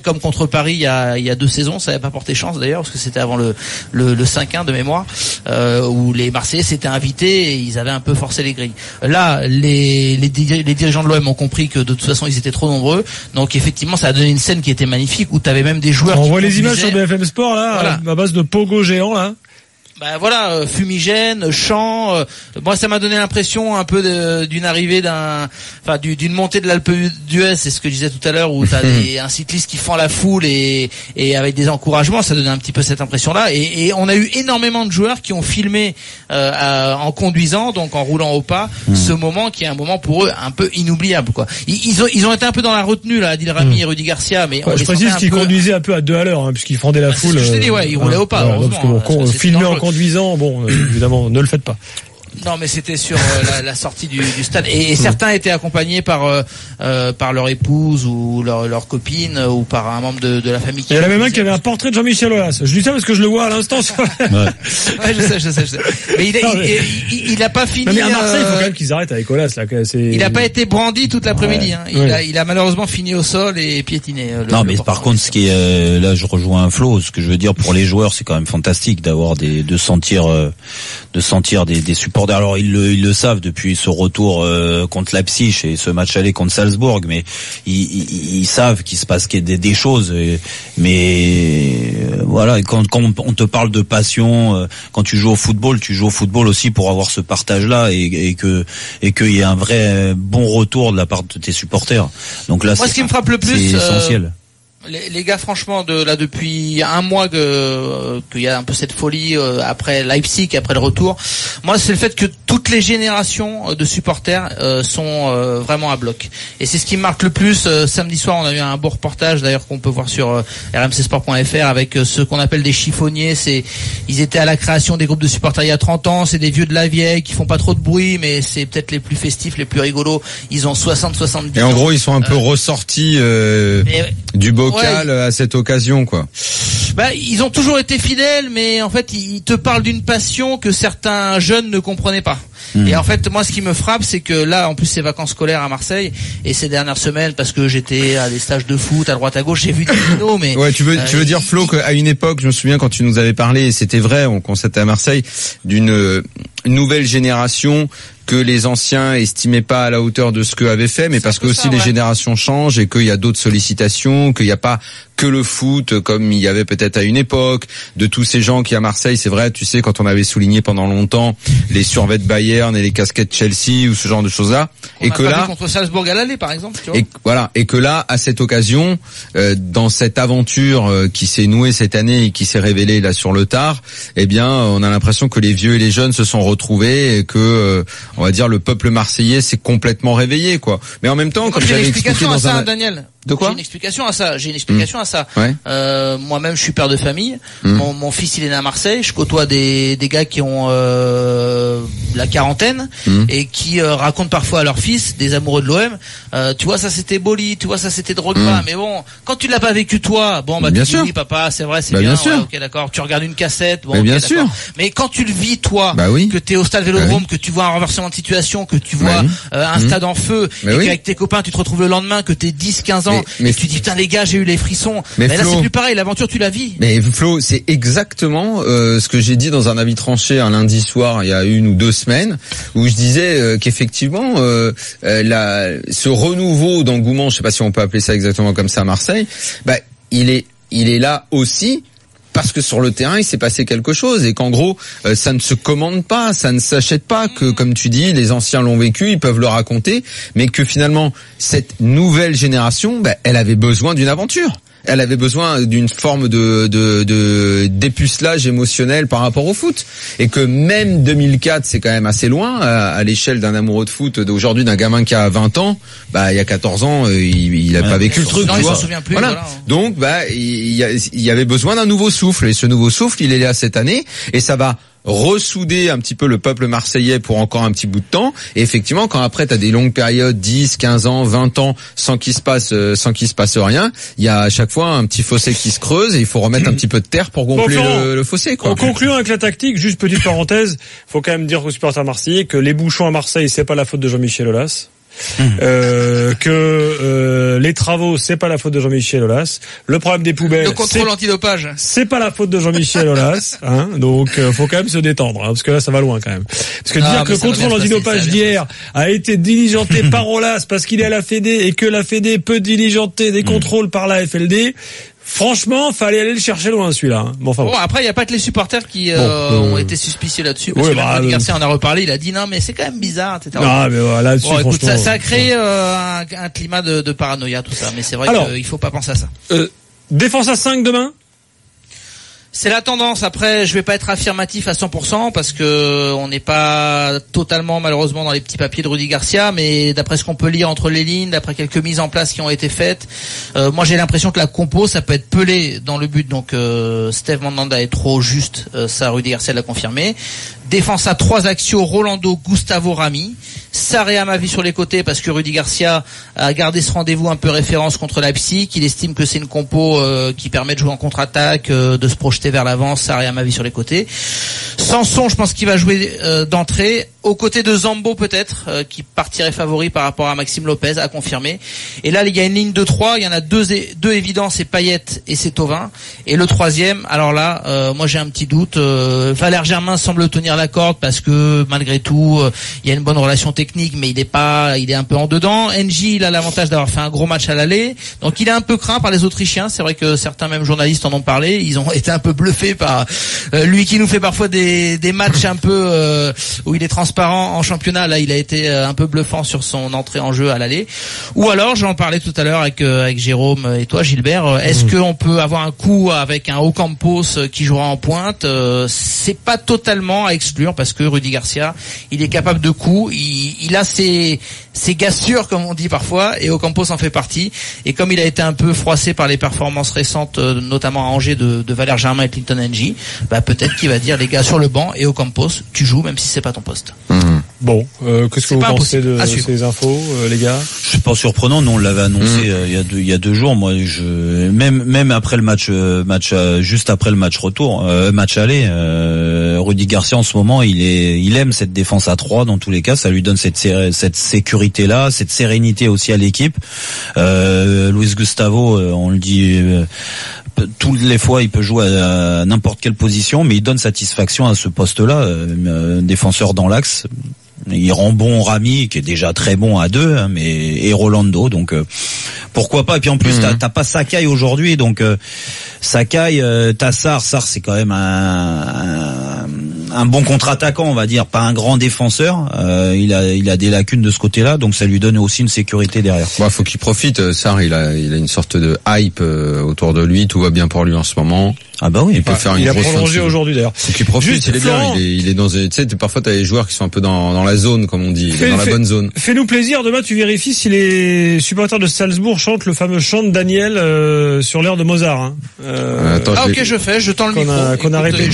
Paris il y a, il y a deux saisons, ça n'avait pas porté chance d'ailleurs, parce que c'était avant le, le, le cinq un de mémoire, euh, où les Marseillais s'étaient invités et ils avaient un peu forcé les grilles. Là, les, les, les dirigeants de l'O M ont compris que de toute façon ils étaient trop nombreux, donc effectivement ça a donné une scène qui était magnifique, où tu avais même des joueurs. On qui voit les images sur B F M Sport là, voilà. À base de pogo géants là. Bah voilà, euh, fumigène, chant. Euh, moi, ça m'a donné l'impression un peu de, d'une arrivée d'un, enfin, du, d'une montée de l'Alpe d'Huez. C'est ce que je disais tout à l'heure, où t'as des, un cycliste qui fend la foule et, et avec des encouragements, ça donnait un petit peu cette impression-là. Et, et on a eu énormément de joueurs qui ont filmé euh, à, en conduisant, donc en roulant au pas, mmh. ce moment qui est un moment pour eux un peu inoubliable, quoi. Ils, ils ont, ils ont été un peu dans la retenue là, Adil Rami mmh. et Rudy Garcia, mais ouais, on je précise qu'ils peu... conduisaient un peu à deux à l'heure, hein, puisqu'ils fendaient la bah, foule. C'est ce que je t'ai dit, ouais, ils roulaient euh, au pas. Voilà, heureusement, parce que, filmer en conduisant, bon, euh, évidemment, ne le faites pas. Non, mais c'était sur euh, la, la sortie du, du stade, et, et certains étaient accompagnés par euh, euh, par leur épouse ou leur, leur copine ou par un membre de, de la famille. Il y a la même un qui avait un portrait de Jean-Michel Aulas. Je dis ça parce que je le vois à l'instant. Sur... ouais. ouais, je sais, je sais, je sais. Mais il, non, mais... il, il, il a pas fini. Non, mais à Marseille, il faut euh... quand même qu'ils arrêtent avec Aulas là. C'est... Il a pas été brandi toute l'après-midi. Ouais. Hein. Il ouais. a, il a malheureusement fini au sol et piétiné. Le, non, le mais par contre, ce qui est euh, là, je rejoins un Flo. Ce que je veux dire pour les joueurs, c'est quand même fantastique d'avoir des, de sentir, euh, de sentir des, des supporters. Alors ils le, ils le savent depuis ce retour euh, contre Leipzig et ce match aller contre Salzbourg, mais ils, ils, ils savent qu'il se passe des, des choses. Et, mais euh, voilà, quand, quand on te parle de passion, euh, quand tu joues au football, tu joues au football aussi pour avoir ce partage-là et, et que et qu'il y ait un vrai bon retour de la part de tes supporters. Donc là, moi, c'est, ce qui me frappe le plus, c'est essentiel. Euh... Les, les gars, franchement, de là depuis un mois que euh, qu'il y a un peu cette folie euh, après Leipzig, après le retour. Moi, c'est le fait que toutes les générations de supporters euh, sont euh, vraiment à bloc. Et c'est ce qui me marque le plus. Euh, samedi soir, on a eu un beau reportage, d'ailleurs, qu'on peut voir sur euh, r m c sport point f r avec euh, ce qu'on appelle des chiffonniers. C'est, ils étaient à la création des groupes de supporters il y a trente ans. C'est des vieux de la vieille qui font pas trop de bruit, mais c'est peut-être les plus festifs, les plus rigolos. Ils ont soixante, soixante-dix ans. Et en gros, ils sont un peu euh, ressortis euh, mais, du beau Ouais, à cette occasion, quoi. Bah, ils ont toujours été fidèles, mais en fait, ils te parlent d'une passion que certains jeunes ne comprenaient pas. Mmh. Et en fait, moi, ce qui me frappe, c'est que là, en plus, c'est vacances scolaires à Marseille, et ces dernières semaines, parce que j'étais à des stages de foot à droite à gauche, j'ai vu des vidéos, mais ouais, tu veux, euh, tu veux dire, Flo, qu'à une époque, je me souviens quand tu nous avais parlé, et c'était vrai, on constatait à Marseille, d'une nouvelle génération que les anciens estimaient pas à la hauteur de ce qu'eux avaient fait, mais c'est parce que aussi ça, ouais. les générations changent et qu'il y a d'autres sollicitations, qu'il n'y a pas que le foot comme il y avait peut-être à une époque, de tous ces gens qui à Marseille, c'est vrai, tu sais, quand on avait souligné pendant longtemps les survêts Bayern et les casquettes Chelsea ou ce genre de choses-là, on et que là contre Salzbourg à l'aller par exemple, tu vois. Et voilà, et que là à cette occasion, euh, dans cette aventure euh, qui s'est nouée cette année et qui s'est révélée là sur le tard, eh bien, on a l'impression que les vieux et les jeunes se sont retrouvés et que euh, on va dire le peuple marseillais s'est complètement réveillé, quoi. Mais en même temps, comme j'avais expliqué dans ça, un Daniel. De quoi? J'ai une explication à ça. J'ai une explication mmh. à ça. Ouais. Euh, moi-même, je suis père de famille. Mmh. Mon, mon fils, il est né à Marseille. Je côtoie des, des gars qui ont euh, la quarantaine mmh. et qui euh, racontent parfois à leur fils, des amoureux de l'O M. Euh, tu vois, ça c'était Boli. Tu vois, ça c'était Drogba. Mmh. Mais bon, quand tu l'as pas vécu toi, bon bah bien tu sûr. dis oui, papa, c'est vrai, c'est bah, bien. bien sûr. Ouais, ok, d'accord. Tu regardes une cassette. Bon, mais okay, bien d'accord. sûr. Mais quand tu le vis toi, bah oui. que t'es au stade Vélodrome, bah oui. que tu vois un renversement de situation, que tu vois bah oui. euh, un mmh. stade en feu, bah et oui. qu'avec tes copains, tu te retrouves le lendemain, que t'es dix, quinze ans, mais, mais et tu dis putain les gars, j'ai eu les frissons. Mais, mais Flo, là c'est plus pareil, l'aventure tu la vis. Mais Flo, c'est exactement euh, ce que j'ai dit dans un avis tranché un lundi soir il y a une ou deux semaines, où je disais euh, qu'effectivement euh, euh, la, ce renouveau d'engouement, je sais pas si on peut appeler ça exactement comme ça à Marseille, bah il est il est là aussi. Parce que sur le terrain, il s'est passé quelque chose et qu'en gros, euh, ça ne se commande pas, ça ne s'achète pas, que comme tu dis, les anciens l'ont vécu, ils peuvent le raconter, mais que finalement, cette nouvelle génération, bah, elle avait besoin d'une aventure. Elle avait besoin d'une forme de, de, de dépucelage émotionnel par rapport au foot. Et que même deux mille quatre, c'est quand même assez loin, à, à l'échelle d'un amoureux de foot d'aujourd'hui, d'un gamin qui a vingt ans, bah, il y a quatorze ans, il, il a ouais, pas vécu le truc, non, tu il vois. s'en souvient plus, voilà. voilà. Donc, bah, il y, a, il y avait besoin d'un nouveau souffle. Et ce nouveau souffle, il est là cette année. Et ça va ressouder un petit peu le peuple marseillais pour encore un petit bout de temps. Et effectivement, quand après t'as des longues périodes, dix, quinze ans, vingt ans, sans qu'il se passe, euh, sans qu'il se passe rien, il y a à chaque fois un petit fossé qui se creuse et il faut remettre un petit peu de terre pour gonfler bon, le, le fossé, quoi. En concluant avec la tactique, juste petite parenthèse, faut quand même dire aux supporters marseillais que les bouchons à Marseille, c'est pas la faute de Jean-Michel Aulas. Mmh. Euh, que euh, les travaux, c'est pas la faute de Jean-Michel Aulas. Le problème des poubelles, le contrôle antidopage, c'est pas la faute de Jean-Michel Aulas. Hein, donc, euh, faut quand même se détendre, hein, parce que là, ça va loin quand même. Parce que ah, dire que le contrôle antidopage d'hier a été diligenté par Aulas parce qu'il est à la Fédé et que la Fédé peut diligenter des mmh. contrôles par la F L D. Franchement, fallait aller le chercher loin celui-là. Hein. Bon, enfin, bon. bon, après, il n'y a pas que les supporters qui euh, bon, euh, ont été suspicieux là-dessus. Parce oui, que bah, Rudy Garcia en a reparlé. Il a dit non, mais c'est quand même bizarre, et cetera. Non, mais voilà, bon, écoute, ça, ça a créé euh, un, un climat de, de paranoïa, tout ça. Mais c'est vrai qu'il faut pas penser à ça. Euh, défense à cinq demain. C'est la tendance. Après, je vais pas être affirmatif à cent pour cent parce que on n'est pas totalement malheureusement dans les petits papiers de Rudy Garcia, mais d'après ce qu'on peut lire entre les lignes, d'après quelques mises en place qui ont été faites, euh, moi j'ai l'impression que la compo ça peut être pelé dans le but. Donc euh, Steve Mandanda est trop juste, euh, ça Rudy Garcia l'a confirmé. Défense à trois axiaux, Rolando, Gustavo, Rami. Sarri Amavi sur les côtés parce que Rudy Garcia a gardé ce rendez-vous un peu référence contre Leipzig. Il estime que c'est une compo euh, qui permet de jouer en contre-attaque, euh, de se projeter vers l'avant. Sarri Amavi sur les côtés. Sanson, je pense qu'il va jouer euh, d'entrée. Aux côtés de Zambo peut-être, euh, qui partirait favori par rapport à Maxime Lopez, à confirmer. Et là, il y a une ligne de trois. Il y en a deux, deux évidents, c'est Payet et c'est Thauvin. Et le troisième, alors là, euh, moi j'ai un petit doute. Euh, Valère Germain semble tenir la corde parce que malgré tout, euh, il y a une bonne relation technique, mais il est pas, il est un peu en dedans. N J, il a l'avantage d'avoir fait un gros match à l'aller, donc il est un peu craint par les Autrichiens. C'est vrai que certains même journalistes en ont parlé. Ils ont été un peu bluffés par euh, lui qui nous fait parfois des, des matchs un peu euh, où il est transparent en championnat. Là, il a été un peu bluffant sur son entrée en jeu à l'aller. Ou alors, j'en parlais tout à l'heure avec euh, avec Jérôme et toi, Gilbert. Est-ce mmh. qu'on peut avoir un coup avec un Ocampos qui jouera en pointe? euh, C'est pas totalement à exclure parce que Rudy Garcia, il est capable de coups. Il, il a ses ses gassures, comme on dit parfois, et Ocampos en fait partie. Et comme il a été un peu froissé par les performances récentes, euh, notamment à Angers de, de Valère Germain et Clinton N J, bah peut-être qu'il va dire les gars sur le banc et Ocampos, tu joues même si c'est pas ton poste. Mmh. Bon, euh, qu'est-ce que vous pensez de ces infos, euh, les gars? C'est pas surprenant, non, on l'avait annoncé mmh. euh, il y a deux il y a deux jours. Moi, je même même après le match euh, match euh, juste après le match retour, euh, match aller, euh, Rudy Garcia en ce moment, il est il aime cette défense à trois dans tous les cas. Ça lui donne cette cette sécurité là, cette sérénité aussi à l'équipe. Euh, Luis Gustavo, euh, on le dit. Euh, toutes les fois, il peut jouer à, à n'importe quelle position, mais il donne satisfaction à ce poste-là, euh, défenseur dans l'axe. Il rend bon Rami, qui est déjà très bon à deux, hein, mais et Rolando, donc euh, pourquoi pas. Et puis en plus, mmh. t'as, t'as pas Sakai aujourd'hui, donc euh, Sakai, euh, t'as Sarr. Sarr, c'est quand même un, un, un bon contre-attaquant, on va dire, pas un grand défenseur. Euh, il a, il a des lacunes de ce côté-là, donc ça lui donne aussi une sécurité derrière. Bah, faut qu'il profite. Sarr, il a, il a une sorte de hype euh, autour de lui. Tout va bien pour lui en ce moment. Ah bah oui, il peut bah, faire une grosse. Il a prolongé aujourd'hui d'ailleurs. Faut qu'il profite. Juste, il est Florent, bien. Il est, il est dans. Tu sais, parfois t'as des joueurs qui sont un peu dans, dans la zone, comme on dit, fais, dans la fais, bonne zone. Fais-nous plaisir. Demain, tu vérifies si les supporters de Salzbourg chantent le fameux chant de Daniel euh, sur l'air de Mozart. Hein. Euh, Attends, ah ok, je fais. Je tends le qu'on micro. A, qu'on a répété.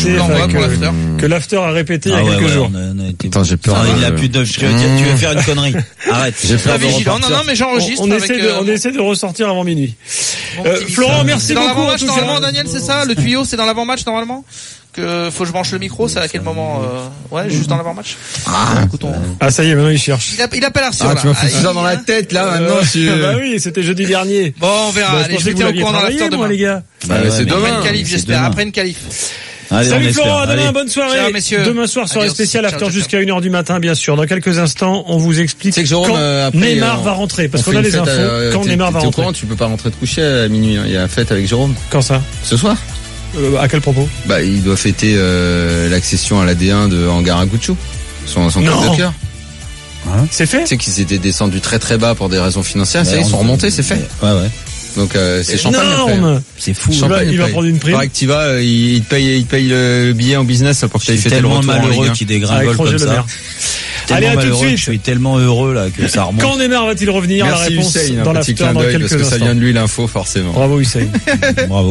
Que, que l'after a répété ah, il y a quelques ouais, jours. Ouais, on a, on a été... Attends, j'ai peur. Ah, il a plus de. Tu veux faire une connerie? Arrête. J'ai peur de vigilant. Non, non, mais j'enregistre. On essaie de, on essaie de ressortir avant minuit. Florent, merci beaucoup. Dans l'avant-match normalement, Daniel, c'est ça? Le tuyau, c'est dans l'avant-match normalement? Que faut que je branche le micro, c'est à quel moment euh... Ouais, juste dans l'avant-match. Ah, écoute, on... ah, ça y est, maintenant il cherche. Il a, il a pas l'air sûr. Ah, là. tu m'as fait ça dans la tête là, euh, maintenant. Tu... bah oui, c'était jeudi dernier. Bon, on verra. Bah, Allez, je vais tiens au courant dans l'after demain, les gars. Bah, ouais, c'est demain. Après une qualif, j'espère. Après une qualif. Allez, Salut Florent, à demain, Allez. Bonne soirée. Ciao, messieurs. Demain soir, soirée spéciale after jusqu'à une heure du matin, bien sûr. Dans quelques instants, on vous explique que Jérôme, quand euh, après, Neymar on, va rentrer. Parce qu'on a les infos. À, quand Neymar va rentrer. Au courant, tu peux pas rentrer te coucher à minuit. Il y a la fête avec Jérôme. Quand ça? Ce soir. Euh, à quel propos? Bah, il doit fêter euh, l'accession à l'A D un de Hangar Agucho, son, son club de cœur. Hein, c'est fait? Tu sais qu'ils étaient descendus très très bas pour des raisons financières. Ouais, ça, ils sont remontés, c'est fait. Ouais, ouais. Donc euh, c'est champagne après. C'est fou. Champagne, il va prendre une prime. Pareil que tu vas, euh, il te paye, il te paye le billet en business pour que tu ailles fêter le retour en Ligue un. C'est tellement malheureux qu'il dégringole comme ça. Allez, à tout de suite. Je suis tellement heureux là que ça remonte. Quand Neymar va-t-il revenir? Merci, la réponse Hussein, dans l'after dans quelques parce que instants. Ça vient de lui l'info forcément. Bravo Hussein. Bravo.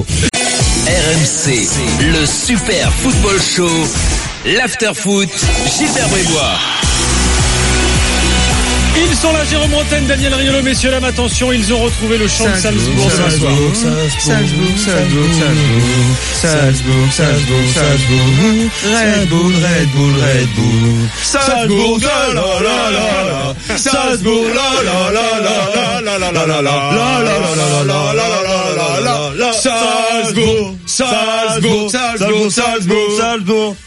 R M C, le super football show, l'after foot, Gilbert Brébois. Ils sont là, Jérôme Bretagne, Daniel Riolo, messieurs, dames, attention, ils ont retrouvé le chant de Salzbourg demain soir. Salzbourg, Salzbourg, Salzbourg, Salzbourg, Salzbourg, Red Bull, Red Bull, Red Bull, Salzbourg, la la la la, Salzbourg, la la la la la la la la la la la la la la, Salzbourg, Salzbourg, Salzbourg, Salzbourg, Salzbourg.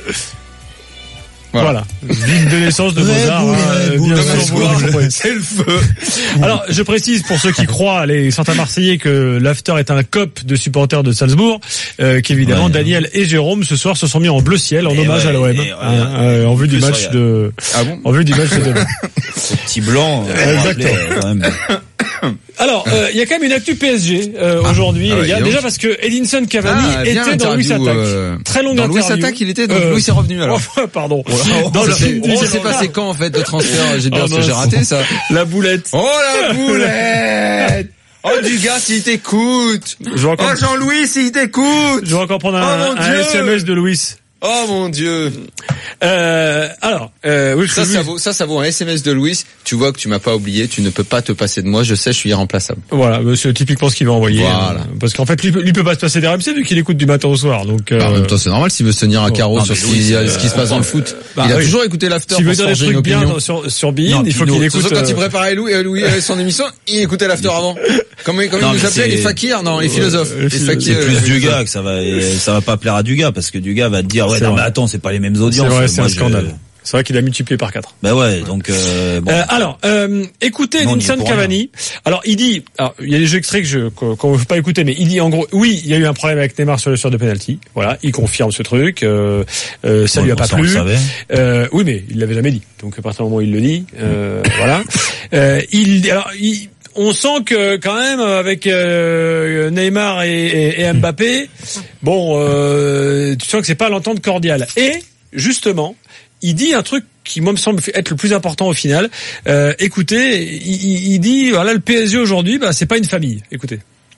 Voilà. Ville de naissance de Mozart. Hein, bien sûr, c'est le feu. Alors, je précise pour ceux qui croient, les certains Marseillais, que l'after est un cop de supporters de Salzbourg, euh, qu'évidemment ouais, Daniel ouais. et Jérôme ce soir se sont mis en bleu ciel en et hommage ouais, à l'O M, ouais, hein, euh, en vue du match regarde. de, ah bon en vue du match de demain. Ce petit blanc. Euh, exactement. Quand même. Alors, il euh, y a quand même une actu P S G euh, ah, aujourd'hui, ah, les gars. Ouais, déjà parce que Edinson Cavani ah, était dans Louis Attaque. Euh, Très longue dans interview. Louis Attaque, il était. Donc euh, Louis est revenu alors. Oh, pardon. Oh, oh, dans le film du c'est passé quand en fait le transfert? J'ai bien oh, que j'ai raté ça. La boulette. Oh la boulette. Oh Dugas, s'il t'écoute. Encore... Oh Jean-Louis, s'il t'écoute. Je vais encore prendre un, oh, un S M S de Louis. Oh mon Dieu. Euh, alors, euh, oui, ça, ça vaut, ça, ça vaut un S M S de Louis. Tu vois que tu m'as pas oublié, tu ne peux pas te passer de moi. Je sais, je suis irremplaçable. Voilà, c'est typiquement ce qu'il va envoyer. Voilà. Euh, parce qu'en fait, lui, lui peut pas se passer d'R M C vu qu'il écoute du matin au soir. Donc, euh... bah, en même temps, c'est normal s'il veut se tenir à carreau oh, sur ce, Louis, euh, ce qui se passe dans le foot. Bah, il a oui. toujours écouté l'after. S'il veut dire des trucs bien dans, sur sur Bein, il faut qu'il écoute. Quand il préparait Louis, euh, Louis euh, son émission, il écoutait l'after avant. Comment il nous appelait les fakirs, non, les philosophes. C'est plus Dugas que ça va, ça va pas plaire à Dugas parce que Dugas va te dire ouais non mais attends c'est pas les mêmes audiences. C'est vrai, c'est un scandale. C'est vrai qu'il a multiplié par quatre. Bah ouais, donc euh, bon. Euh, alors, euh, écoutez Edinson Cavani. Alors, il dit, alors il y a des extraits que je qu'on ne veut pas écouter, mais il dit en gros, oui, il y a eu un problème avec Neymar sur le sort de penalty. Voilà, il confirme ce truc. Euh, euh, ça bon, lui a pas plu. Euh, oui, mais il l'avait jamais dit. Donc à partir du moment où il le dit, euh, voilà. Euh, il, alors, il, on sent que quand même avec euh, Neymar et, et, et Mbappé, bon, euh, tu sens que c'est pas l'entente cordiale. Et justement, il dit un truc qui moi me semble être le plus important au final. Euh, écoutez, il, il dit voilà le P S G aujourd'hui, bah c'est pas une famille. Écoutez.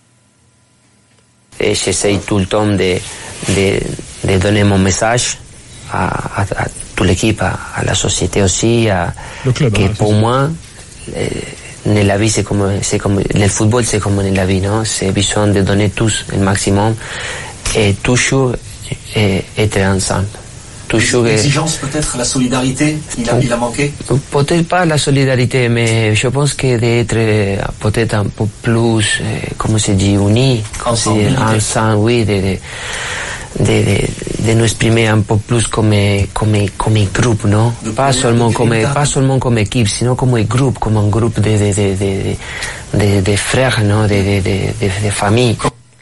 Et j'essaye tout le temps de de, de donner mon message à, à, à toute l'équipe, à, à la société aussi, à le club. Que hein, pour moi. Euh, la vie c'est comme c'est comme le football c'est comme la vie non c'est besoin de donner tous le maximum et toujours et, être ensemble toujours l'exigence peut-être la solidarité il a, il a manqué peut-être pas la solidarité mais je pense que d'être peut-être un peu plus comment se dit unis ensemble ensemble oui de, de De, de, de nous exprimer un peu plus comme comme comme groupe non de pas seulement comme pas seulement comme équipe sinon comme un groupe comme un groupe de de de de de, de frères non de de de, de, de famille.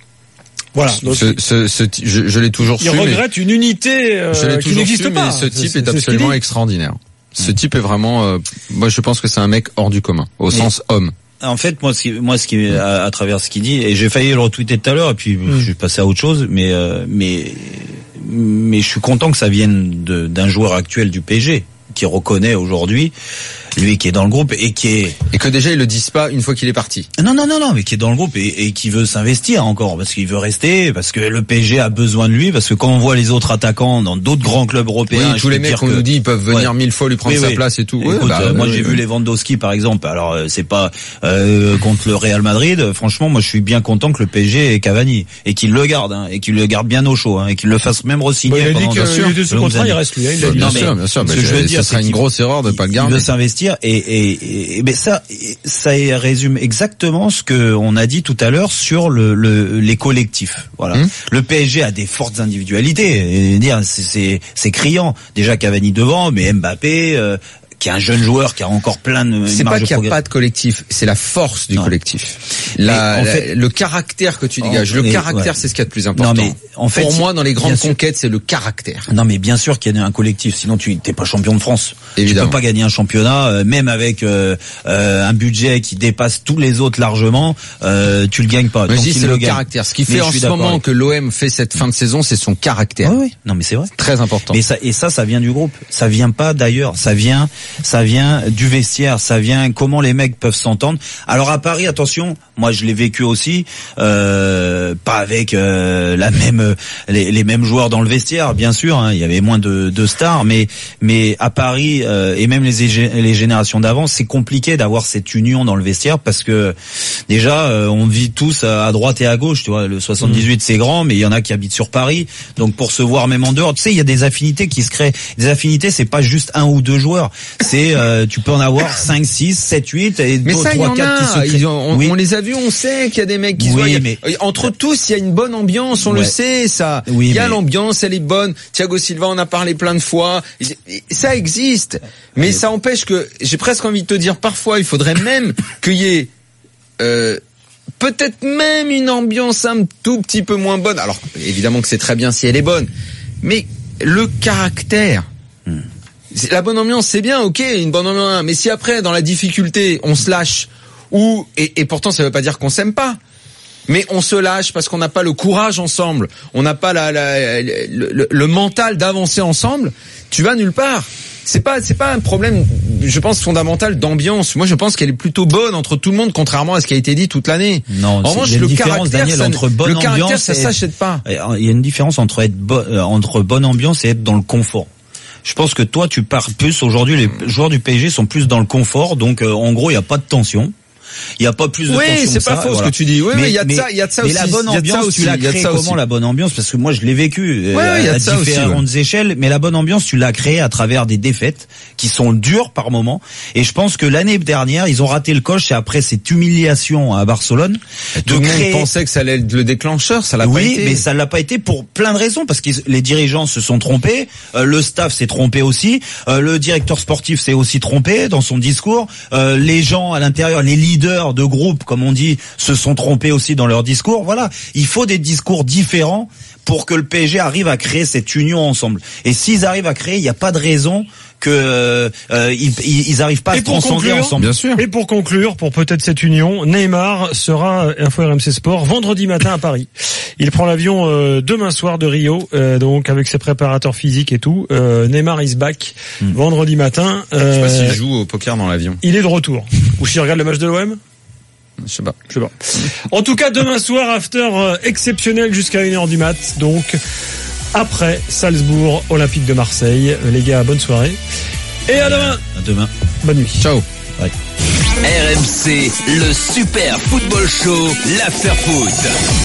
Voilà. Donc, ce, ce, ce, je, je l'ai toujours il su. Il regrette mais, une unité euh, je l'ai qui toujours n'existe su, pas. Mais ce type c'est, est, est absolument extraordinaire. Ce type est vraiment, euh, moi je pense que c'est un mec hors du commun, au mais, sens homme. En fait, moi, ce qui, moi, ce qui, à, à travers ce qu'il dit, et j'ai failli le retweeter tout à l'heure, et puis mm. je suis passé à autre chose, mais, euh, mais, mais je suis content que ça vienne de, d'un joueur actuel du P S G qui reconnaît aujourd'hui, lui qui est dans le groupe et qui est et que déjà ils le disent pas une fois qu'il est parti. Non non non non, mais qui est dans le groupe et, et qui veut s'investir encore parce qu'il veut rester, parce que le P S G a besoin de lui, parce que quand on voit les autres attaquants dans d'autres grands clubs européens, oui, tous les mecs qu'on nous dit ils peuvent venir ouais. mille fois lui prendre oui, sa oui. place et tout. Écoute, ouais, bah, euh, moi oui, j'ai oui. vu Lewandowski par exemple. Alors euh, c'est pas euh, contre le Real Madrid. Franchement, moi je suis bien content que le P S G ait Cavani et qu'il le garde hein, et qu'il le garde bien au chaud hein, et qu'il le fasse même re-signer. Bon, il a dit qu'il était sous contrat, il reste lui. Hein, il a dit. Bien sûr, bien sûr. Je veux dire, ce serait une grosse erreur de pas le garder. Il veut s'investir et et Et, mais ça, ça résume exactement ce que on a dit tout à l'heure sur le, le les collectifs. Voilà. Mmh. Le P S G a des fortes individualités. Et dire, c'est, c'est, c'est criant. Déjà Cavani devant, mais Mbappé. Euh, qui est un jeune joueur qui a encore plein de c'est pas qu'il n'y a pas de collectif, c'est la force du non. collectif. La, en fait, la, le caractère que tu dégages, le caractère ouais. c'est ce qu'il y a de plus important. Non, mais en fait, pour moi dans les grandes conquêtes, c'est le caractère. Non mais bien sûr qu'il y a un collectif, sinon tu t'es pas champion de France. Évidemment. Tu peux pas gagner un championnat euh, même avec euh, euh, un budget qui dépasse tous les autres largement, euh, tu le gagnes pas. Mais dis, c'est le, le caractère. Ce qui fait mais en ce moment avec. que l'O M fait cette fin de saison, c'est son caractère. Oui, oui. Non mais c'est vrai. Très important. Mais ça et ça ça vient du groupe. Ça vient pas d'ailleurs, ça vient ça vient du vestiaire, ça vient comment les mecs peuvent s'entendre. Alors à Paris, attention, moi je l'ai vécu aussi, euh, pas avec euh, la même les, les mêmes joueurs dans le vestiaire, bien sûr, hein, il y avait moins de, de stars, mais mais à Paris euh, et même les les générations d'avant, c'est compliqué d'avoir cette union dans le vestiaire parce que déjà euh, on vit tous à droite et à gauche, tu vois, le soixante-dix-huit mmh. c'est grand, mais il y en a qui habitent sur Paris, donc pour se voir même en dehors, tu sais, il y a des affinités qui se créent. Des affinités, c'est pas juste un ou deux joueurs, c'est euh, tu peux en avoir cinq, six, sept, huit et mais ça, trois, quatre qui se créent. Ils ont, on, oui. on les a vus, on sait qu'il y a des mecs qui oui, se voient. Mais... Entre tous, il y a une bonne ambiance, on ouais. le sait, ça. Oui, il y a mais... l'ambiance, elle est bonne. Thiago Silva en a parlé plein de fois. Ça existe, mais oui. ça empêche que, j'ai presque envie de te dire, parfois, il faudrait même qu'il y ait euh, peut-être même une ambiance un tout petit peu moins bonne. Alors, évidemment que c'est très bien si elle est bonne, mais le caractère. Hmm. La bonne ambiance, c'est bien, ok, une bonne ambiance. Mais si après, dans la difficulté, on se lâche, ou et, et pourtant, ça veut pas dire qu'on s'aime pas. Mais on se lâche parce qu'on n'a pas le courage ensemble, on n'a pas la, la, le, le, le mental d'avancer ensemble. Tu vas nulle part. C'est pas, c'est pas un problème, je pense, fondamental d'ambiance. Moi, je pense qu'elle est plutôt bonne entre tout le monde, contrairement à ce qui a été dit toute l'année. Non, en revanche, le caractère, Daniel, ça, entre bonne le caractère, ambiance ça s'achète pas. Il y a une différence entre être bo- entre bonne ambiance et être dans le confort. Je pense que toi, tu pars plus aujourd'hui. Les joueurs du P S G sont plus dans le confort, donc euh, en gros, il y a pas de tension. Il y a pas plus de oui, tension. Oui, c'est pas ça, faux voilà. ce que tu dis. Oui, mais il y a de ça, il y a de ça mais aussi. Mais la bonne ambiance, tu l'as créée comment aussi. La bonne ambiance? Parce que moi, je l'ai vécu ouais, à, y a à de ça différentes aussi, ouais. échelles. Mais la bonne ambiance, tu l'as créée à travers des défaites qui sont dures par moments. Et je pense que l'année dernière, ils ont raté le coche. Et après cette humiliation à Barcelone, et tout de le créer... monde pensait que ça allait être le déclencheur. Ça l'a oui, pas été. Oui, mais ça l'a pas été pour plein de raisons. Parce que les dirigeants se sont trompés, euh, le staff s'est trompé aussi, euh, le directeur sportif s'est aussi trompé dans son discours. Euh, les gens à l'intérieur, les leaders de groupe, comme on dit, se sont trompés aussi dans leur discours. Voilà, il faut des discours différents pour que le P S G arrive à créer cette union ensemble. Et s'ils arrivent à créer, il n'y a pas de raison que euh, ils, ils arrivent pas à se transcender ensemble. Bien sûr. Et pour conclure, pour peut-être cette union, Neymar sera Info R M C Sport vendredi matin à Paris. Il prend l'avion euh, demain soir de Rio, euh, donc avec ses préparateurs physiques et tout. Euh, Neymar is back hmm. vendredi matin. Euh, Je sais pas s'il joue au poker dans l'avion. Il est de retour. Ou s'il regarde le match de l'O M. Je sais pas. Je sais pas. En tout cas, demain soir, after euh, exceptionnel jusqu'à une heure du mat. Donc, après Salzbourg, Olympique de Marseille. Euh, les gars, bonne soirée. Et à demain. À demain. Bonne nuit. Ciao. Bye. R M C, le Super Football Show, l'After Foot.